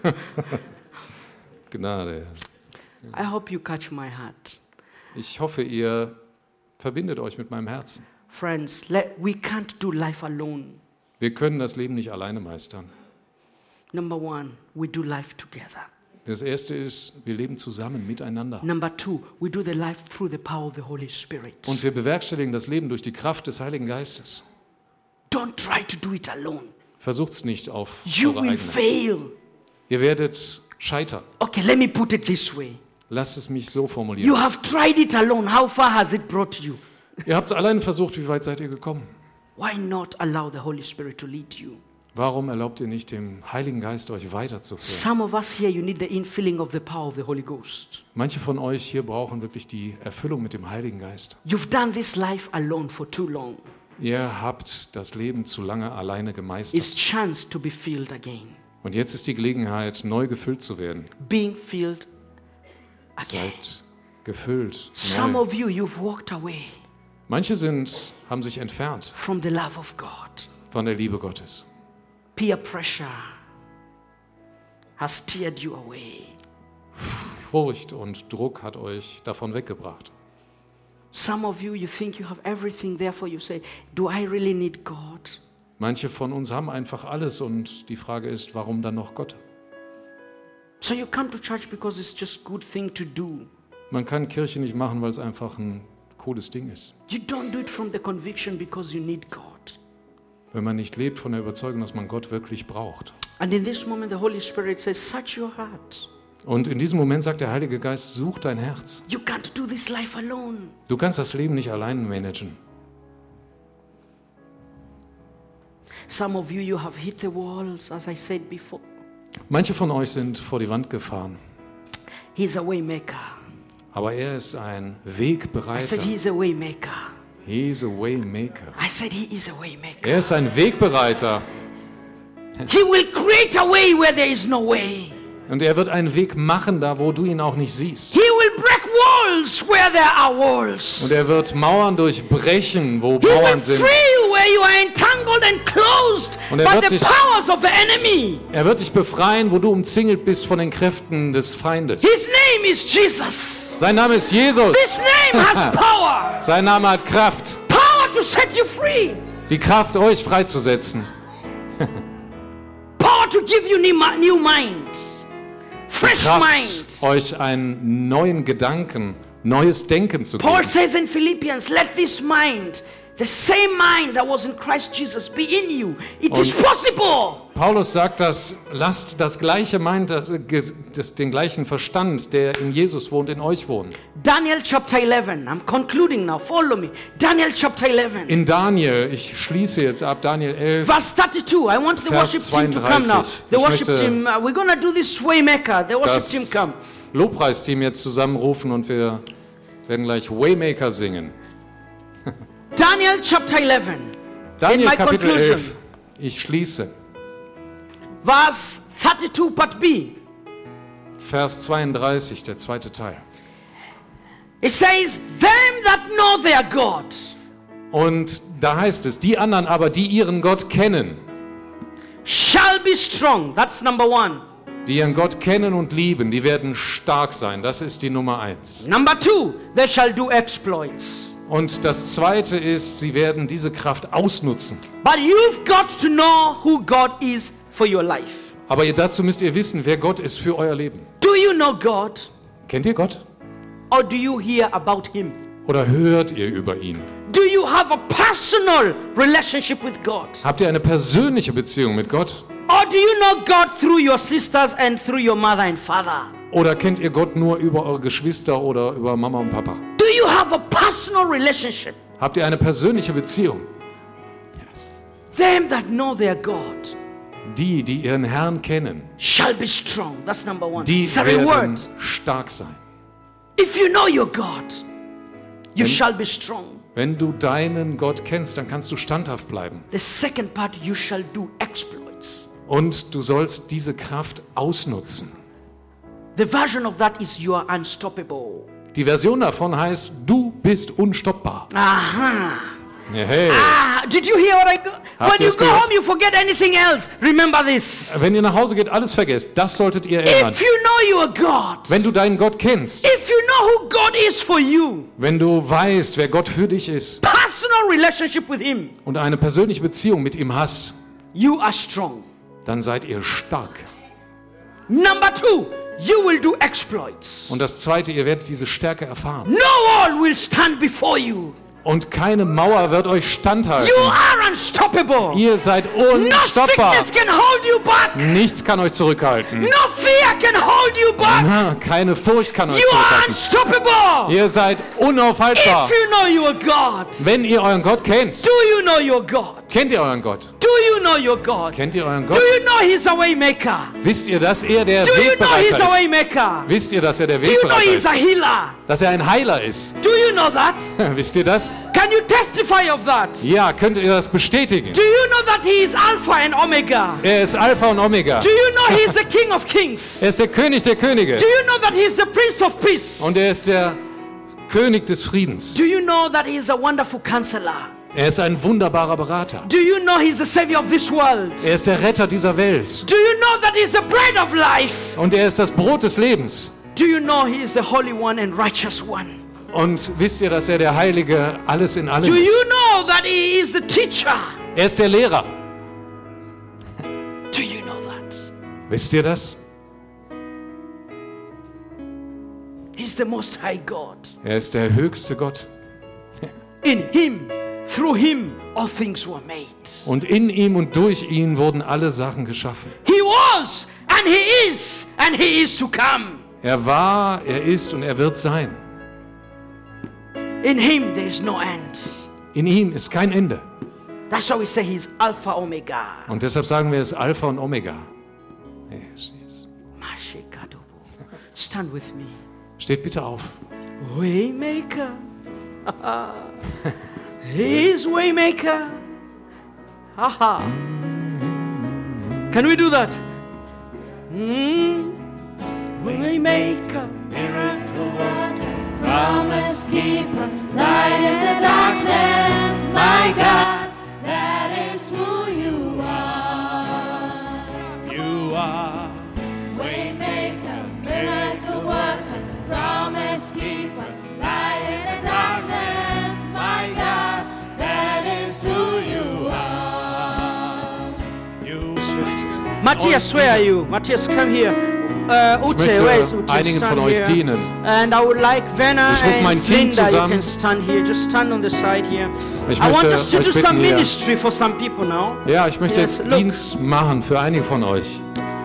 Gnade. I hope you catch my heart. Ich hoffe, ihr verbindet euch mit meinem Herzen. Friends, let, we can't do life alone. Wir können das Leben nicht alleine meistern. Number one, we do life together. Das erste ist, wir leben zusammen, miteinander. Number two, we do the life through the power of the Holy Spirit. Und wir bewerkstelligen das Leben durch die Kraft des Heiligen Geistes. Don't try to do it alone. Versucht's nicht auf You eure will eigene. fail. Ihr werdet scheitern. Okay, let me put it this way. Lasst es mich so formulieren. You have tried it alone. How far has it brought you? Ihr habt es allein versucht, wie weit seid ihr gekommen? Why not allow the Holy Spirit to lead you? Warum erlaubt ihr nicht dem Heiligen Geist, euch weiterzuführen? Some of us here, you need the infilling of the power of the Holy Ghost. Manche von euch hier brauchen wirklich die Erfüllung mit dem Heiligen Geist. You've done this life alone for too long. Ihr habt das Leben zu lange alleine gemeistert. It's chance to be filled again. Und jetzt ist die Gelegenheit, neu gefüllt zu werden. Being filled again. Seid gefüllt. Some Neu. of you, you've walked away Manche sind, haben sich entfernt from the love of God. von der Liebe Gottes. Peer pressure has steered you away. Furcht und Druck hat euch davon weggebracht. Some of you, you think you have everything, therefore you say, do I really need God? Manche von uns haben einfach alles und die Frage ist, warum dann noch Gott? So you come to church because it's just good thing to do. Man kann Kirche nicht machen, weil es einfach ein cooles Ding ist. You don't do it from the conviction because you need God. Wenn man nicht lebt von der Überzeugung, dass man Gott wirklich braucht. And in this moment, the Holy Spirit says, search your heart. Und in diesem Moment sagt der Heilige Geist, such dein Herz. You can't do this life alone. Du kannst das Leben nicht allein managen. Some of you, you have hit the walls, as I said before. Manche von euch sind vor die Wand gefahren, He's a way maker. aber er ist ein I Wegbereiter. said, he's a way maker. He's a waymaker. I said, he is a way maker. Er ist ein Wegbereiter He will create a way where there is no way. und er wird einen Weg machen, da wo du ihn auch nicht siehst. He will break walls where there are walls. Und er wird Mauern durchbrechen, wo He will Mauern sind. free you where you are entangled and closed Und er by wird the sich- powers of the enemy. Er wird dich befreien, wo du umzingelt bist von den Kräften des Feindes. His name is Jesus. Sein Name ist Jesus. His name has power. Sein Name hat Kraft. Power to set you free. Die Kraft, euch freizusetzen. Power to give you new mi- new mind. Fresh Kraft, mind. euch einen neuen Gedanken, neues Denken zu Paul geben. says in Philippians, let this mind, the same mind that was in Christ Jesus, be in you. It is Und- possible. Paulus sagt, dass lasst das gleiche Mind, das, das, den gleichen Verstand, der in Jesus wohnt, in euch wohnen. Daniel chapter eleven. I'm concluding now. Follow me. Daniel chapter eleven. In Daniel, ich schließe jetzt ab, Daniel elf, Verse thirty-two. I want the Vers worship team to come now. zweiunddreißig. The Ich worship möchte- team. Uh, we're gonna do this Waymaker. The worship team das come. Lobpreisteam jetzt zusammenrufen und wir werden gleich Waymaker singen. Daniel chapter eleven. Daniel my Kapitel conclusion. elf, ich schließe, Verse thirty-two, part B. Vers zweiunddreißig, der zweite Teil. It says, them that know their God Und da heißt es, die anderen aber, die ihren Gott kennen, shall be strong. That's number one. die ihren Gott kennen und lieben, die werden stark sein. Das ist die Nummer eins. Number two, they shall do exploits. Und das zweite ist, sie werden diese Kraft ausnutzen. But you've got to know who God is for your life. Aber ihr, dazu müsst ihr wissen, wer Gott ist für euer Leben. Do you know God Kennt ihr Gott? or do you hear about Him? Oder hört ihr über ihn? Do you have a personal relationship with God? Habt ihr eine persönliche Beziehung mit Gott? Or do you know God through your sisters and through your mother and father? Oder kennt ihr Gott nur über eure Geschwister oder über Mama und Papa? Do you have a personal relationship? Habt ihr eine persönliche Beziehung? Them that know their God Die, die ihren Herrn kennen, shall be strong. That's number one. die It's a werden reward. stark sein. If you know your God, you Wenn- shall be strong. Wenn du deinen Gott kennst, dann kannst du standhaft bleiben. The second part, you shall do exploits. Und du sollst diese Kraft ausnutzen. The version of that is you are unstoppable. Die Version davon heißt, du bist unstoppbar. Aha. Ja, hey. Ah, did you hear what I go? Habt When ihr you es go gehört? home, you forget anything else. Remember this. Wenn ihr nach Hause geht, alles vergesst. Das solltet ihr erinnern. If you know your God, Wenn du deinen Gott kennst, if you know who God is for you, wenn du weißt, wer Gott für dich ist personal relationship with Him, und eine persönliche Beziehung mit ihm hast, you are strong. dann seid ihr stark. Number two, You will do exploits. Und das Zweite, ihr werdet diese Stärke erfahren. No wall will stand before you. Und keine Mauer wird euch standhalten. You are unstoppable. Ihr seid No unstoppbar. sickness can hold you back. Nichts kann euch zurückhalten. No fear can hold you back. Na, keine Furcht kann euch You are zurückhalten. unstoppable. Ihr seid unaufhaltbar. If you know your God, Wenn ihr euren Gott kennt, do you know your God? kennt ihr euren Gott? Do you know your God? Kennt ihr euren Do Gott? you know He's a way maker? Wisst ihr, dass er der Do you know He's Wegbereiter a ist? way maker? Wisst ihr, dass er der Do you know Wegbereiter He's a ist? healer? Dass er ein Heiler ist? Do you know that? Wisst ihr das? Can you testify of that? Ja, könnt ihr das bestätigen? Do you know that He is Alpha and Omega? Er ist Alpha und Omega. Do you know He is the King of Kings? Er ist der König der Könige. Do you know that He is the Prince of Peace? Und er ist der König des Friedens. Do you know that He is a wonderful counselor? Er ist ein wunderbarer Berater. Do you know He's the Savior of this world? Er ist der Retter dieser Welt. Do you know that He's the bread of life? Und er ist das Brot des Lebens. Do you know He is the Holy One and Righteous One? Und wisst ihr, dass er der Heilige alles in allem Do you ist? know that He is the teacher? Er ist der Lehrer. Do you know that? Wisst ihr das? He's the Most High God. Er ist der höchste Gott. In Him, through Him, all things were made. Und in ihm und durch ihn wurden alle Sachen geschaffen. He was, and He is, and He is to come. Er war, er ist und er wird sein. In Him there is no end. In ihm ist kein Ende. That's why we say He's Alpha Omega. Und deshalb sagen wir es Alpha und Omega. Yes, yes. Mashikadobo. Stand with me. Steht bitte auf. Waymaker. He's Waymaker. Haha. Can we do that? Mm. Waymaker. Miracle worker, promise keeper, light in the darkness, my God, that is who you are. You are Waymaker, miracle worker, promise keeper, light in the darkness, my God, that is who you are. You Matthias, where are you? Matthias, come here. Uh, Ich Ute, where is möchte Ute? einigen Stand von euch here. dienen. And I would like Venna Ich rufe mein and Team Linda, you zusammen. can stand here. Just stand on the side here. Ich I want möchte us to euch do some bitten, hier- ministry for some people now. Ja, ich möchte Yes, jetzt look. Dienst machen für einige von euch.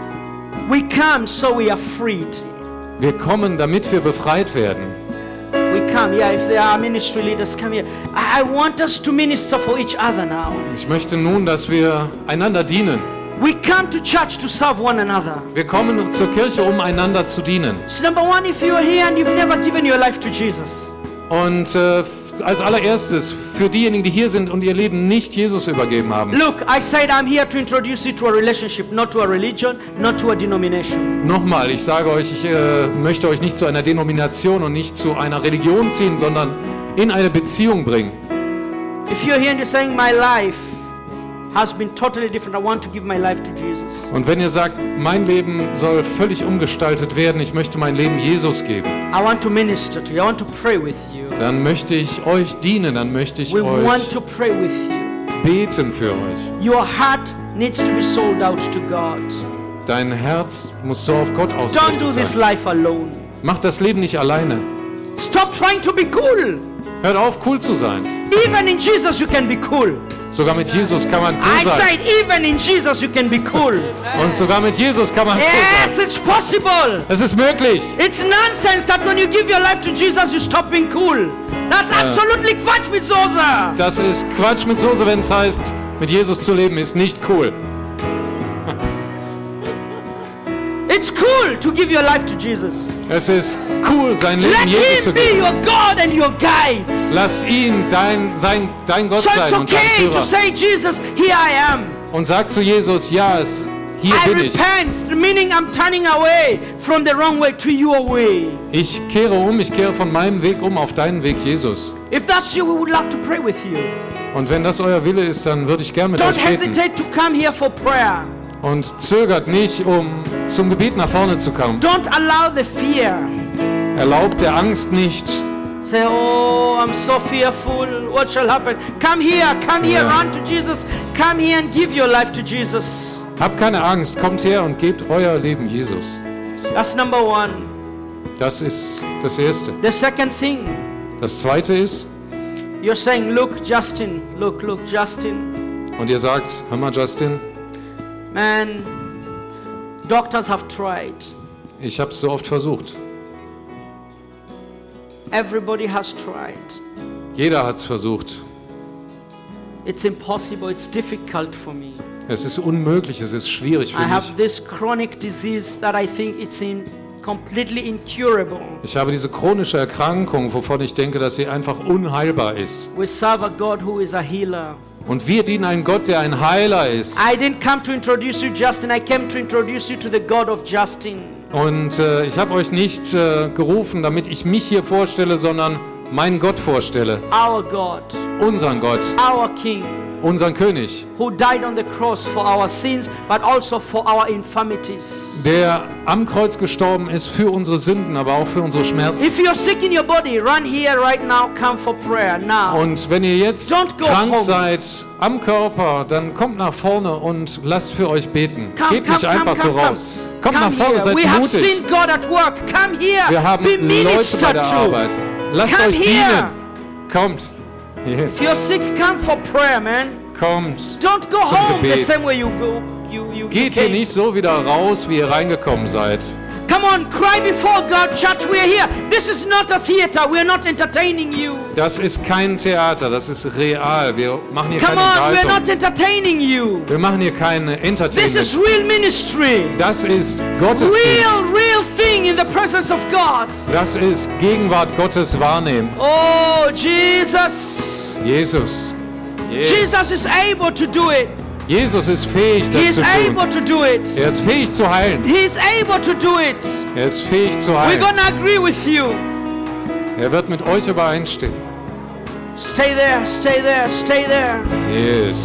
We come so we are freed. Wir kommen, damit wir befreit werden. We come, yeah, if there are ministry leaders, come here. I I want us to minister for each other now. Ich möchte nun, dass wir einander dienen. We come to church to serve one another. Wir kommen zur Kirche, um einander zu dienen. So number one, if you're here and you've never given your life to Jesus, Und äh, als allererstes, für diejenigen, die hier sind und ihr Leben nicht Jesus übergeben haben. look, I said I'm here to introduce you to a relationship, not to a religion, not to a denomination. Nochmal, ich sage euch, ich äh, möchte euch nicht zu einer Denomination und nicht zu einer Religion ziehen, sondern in eine Beziehung bringen. If you're here and you're saying my life has been totally different, I want to give my life to Jesus. Und wenn ihr sagt, mein Leben soll völlig umgestaltet werden, ich möchte mein Leben Jesus geben, I want to minister to you. I want to pray with you. dann möchte ich euch dienen, dann möchte ich We want euch to pray with you. beten für euch. Your heart needs to be sold out to God. Dein Herz muss so auf Gott Don't do ausgerichtet this sein. life alone. Mach das Leben nicht alleine. Stop trying to be cool. Hört auf, cool zu sein. Even in Jesus you can be cool. Sogar mit Jesus kann man I cool sein. said even in Jesus you can be cool. Und sogar mit Jesus kann man cool Yes, sein. it's possible. Es ist möglich. It's nonsense that when you give your life to Jesus you stop being cool. That's absolutely Quatsch mit Soße. Das ist Quatsch mit Soße, wenn es heißt, mit Jesus zu leben ist nicht cool. It's cool to give your life to Jesus. Es ist cool, sein Leben Let Jesus zu him be geben. your God and your guide. Lasst ihn dein, sein, dein Gott So it's sein und dein okay to Führer. say, Jesus, here I am. Und sag zu Jesus, ja, es, hier I bin ich. repent, meaning I'm turning away from the wrong way to your way. Ich kehre um, ich kehre von meinem Weg um auf deinen Weg, Jesus. If that's you, we would love to pray with you. Und wenn das euer Wille ist, dann würde ich gerne mit Don't euch beten. hesitate to come here for prayer. Und zögert nicht, um zum Gebet nach vorne zu kommen. Don't allow the fear. Erlaubt der Angst nicht. Say, oh, I'm so fearful. What shall happen? Come here, come here, Ja. run to Jesus. Come here and give your life to Jesus. Habt keine Angst, kommt her und gebt euer Leben Jesus. That's number one. Das ist das Erste. The second thing, Das Zweite ist, you're saying, look, Justin, look, look, Justin, und ihr sagt, hör mal Justin, man, doctors have tried. ich habe es so oft versucht. Everybody has tried. Jeder hat es versucht. It's impossible, it's difficult for me. Es ist unmöglich, es ist schwierig für I have mich. this chronic disease that I think it's in completely incurable. Ich habe diese chronische Erkrankung, wovon ich denke, dass sie einfach unheilbar ist. We serve a God who is a healer. Und wir dienen einen Gott, der ein Heiler ist. I didn't come to introduce you Justin, I came to introduce you to the God of Justin. Und äh, ich habe euch nicht äh, gerufen, damit ich mich hier vorstelle, sondern meinen Gott vorstelle. Our God, Unseren Gott, our King, unseren König, who died on the cross for our sins, but also for our infirmities. der am Kreuz gestorben ist für unsere Sünden, aber auch für unsere Schmerzen. If you're sick in your body, run here right now, come for prayer now. Und wenn ihr jetzt Don't go krank home. seid am Körper, dann kommt nach vorne und lasst für euch beten. Come, Geht come, nicht einfach come, so come, raus. come. Kommt Come nach vorne, here. seid We have mutig. seen God at work. Come here. Wir haben Be Leute bei ministered der to. Arbeit. Lasst Come euch here. dienen. Kommt. Yes. If you're sick, come for prayer, man. Kommt. Don't go Zum home the Gebet. same way you go. You, you, you Geht hier came. nicht so wieder raus, wie ihr reingekommen seid. Come on, cry before God, church. We are here. This is not a theater. We are not entertaining you. Das ist kein Theater, das ist real. Wir machen hier Come keine on, we are Unterhaltung. not entertaining you. Wir machen hier keine This is Entertainment. real ministry. Das ist Gottesdienst. Real, real thing in the presence of God. Das ist Gegenwart Gottes wahrnehmen. Oh, Jesus. Jesus. Je- Jesus is able to do it. Jesus ist fähig, He das is zu able tun. to do it. Er ist fähig zu heilen. He is able to do it. Er ist fähig zu We're heilen. gonna agree with you. Er wird mit euch übereinstimmen. Stay there, stay there, stay there. Yes.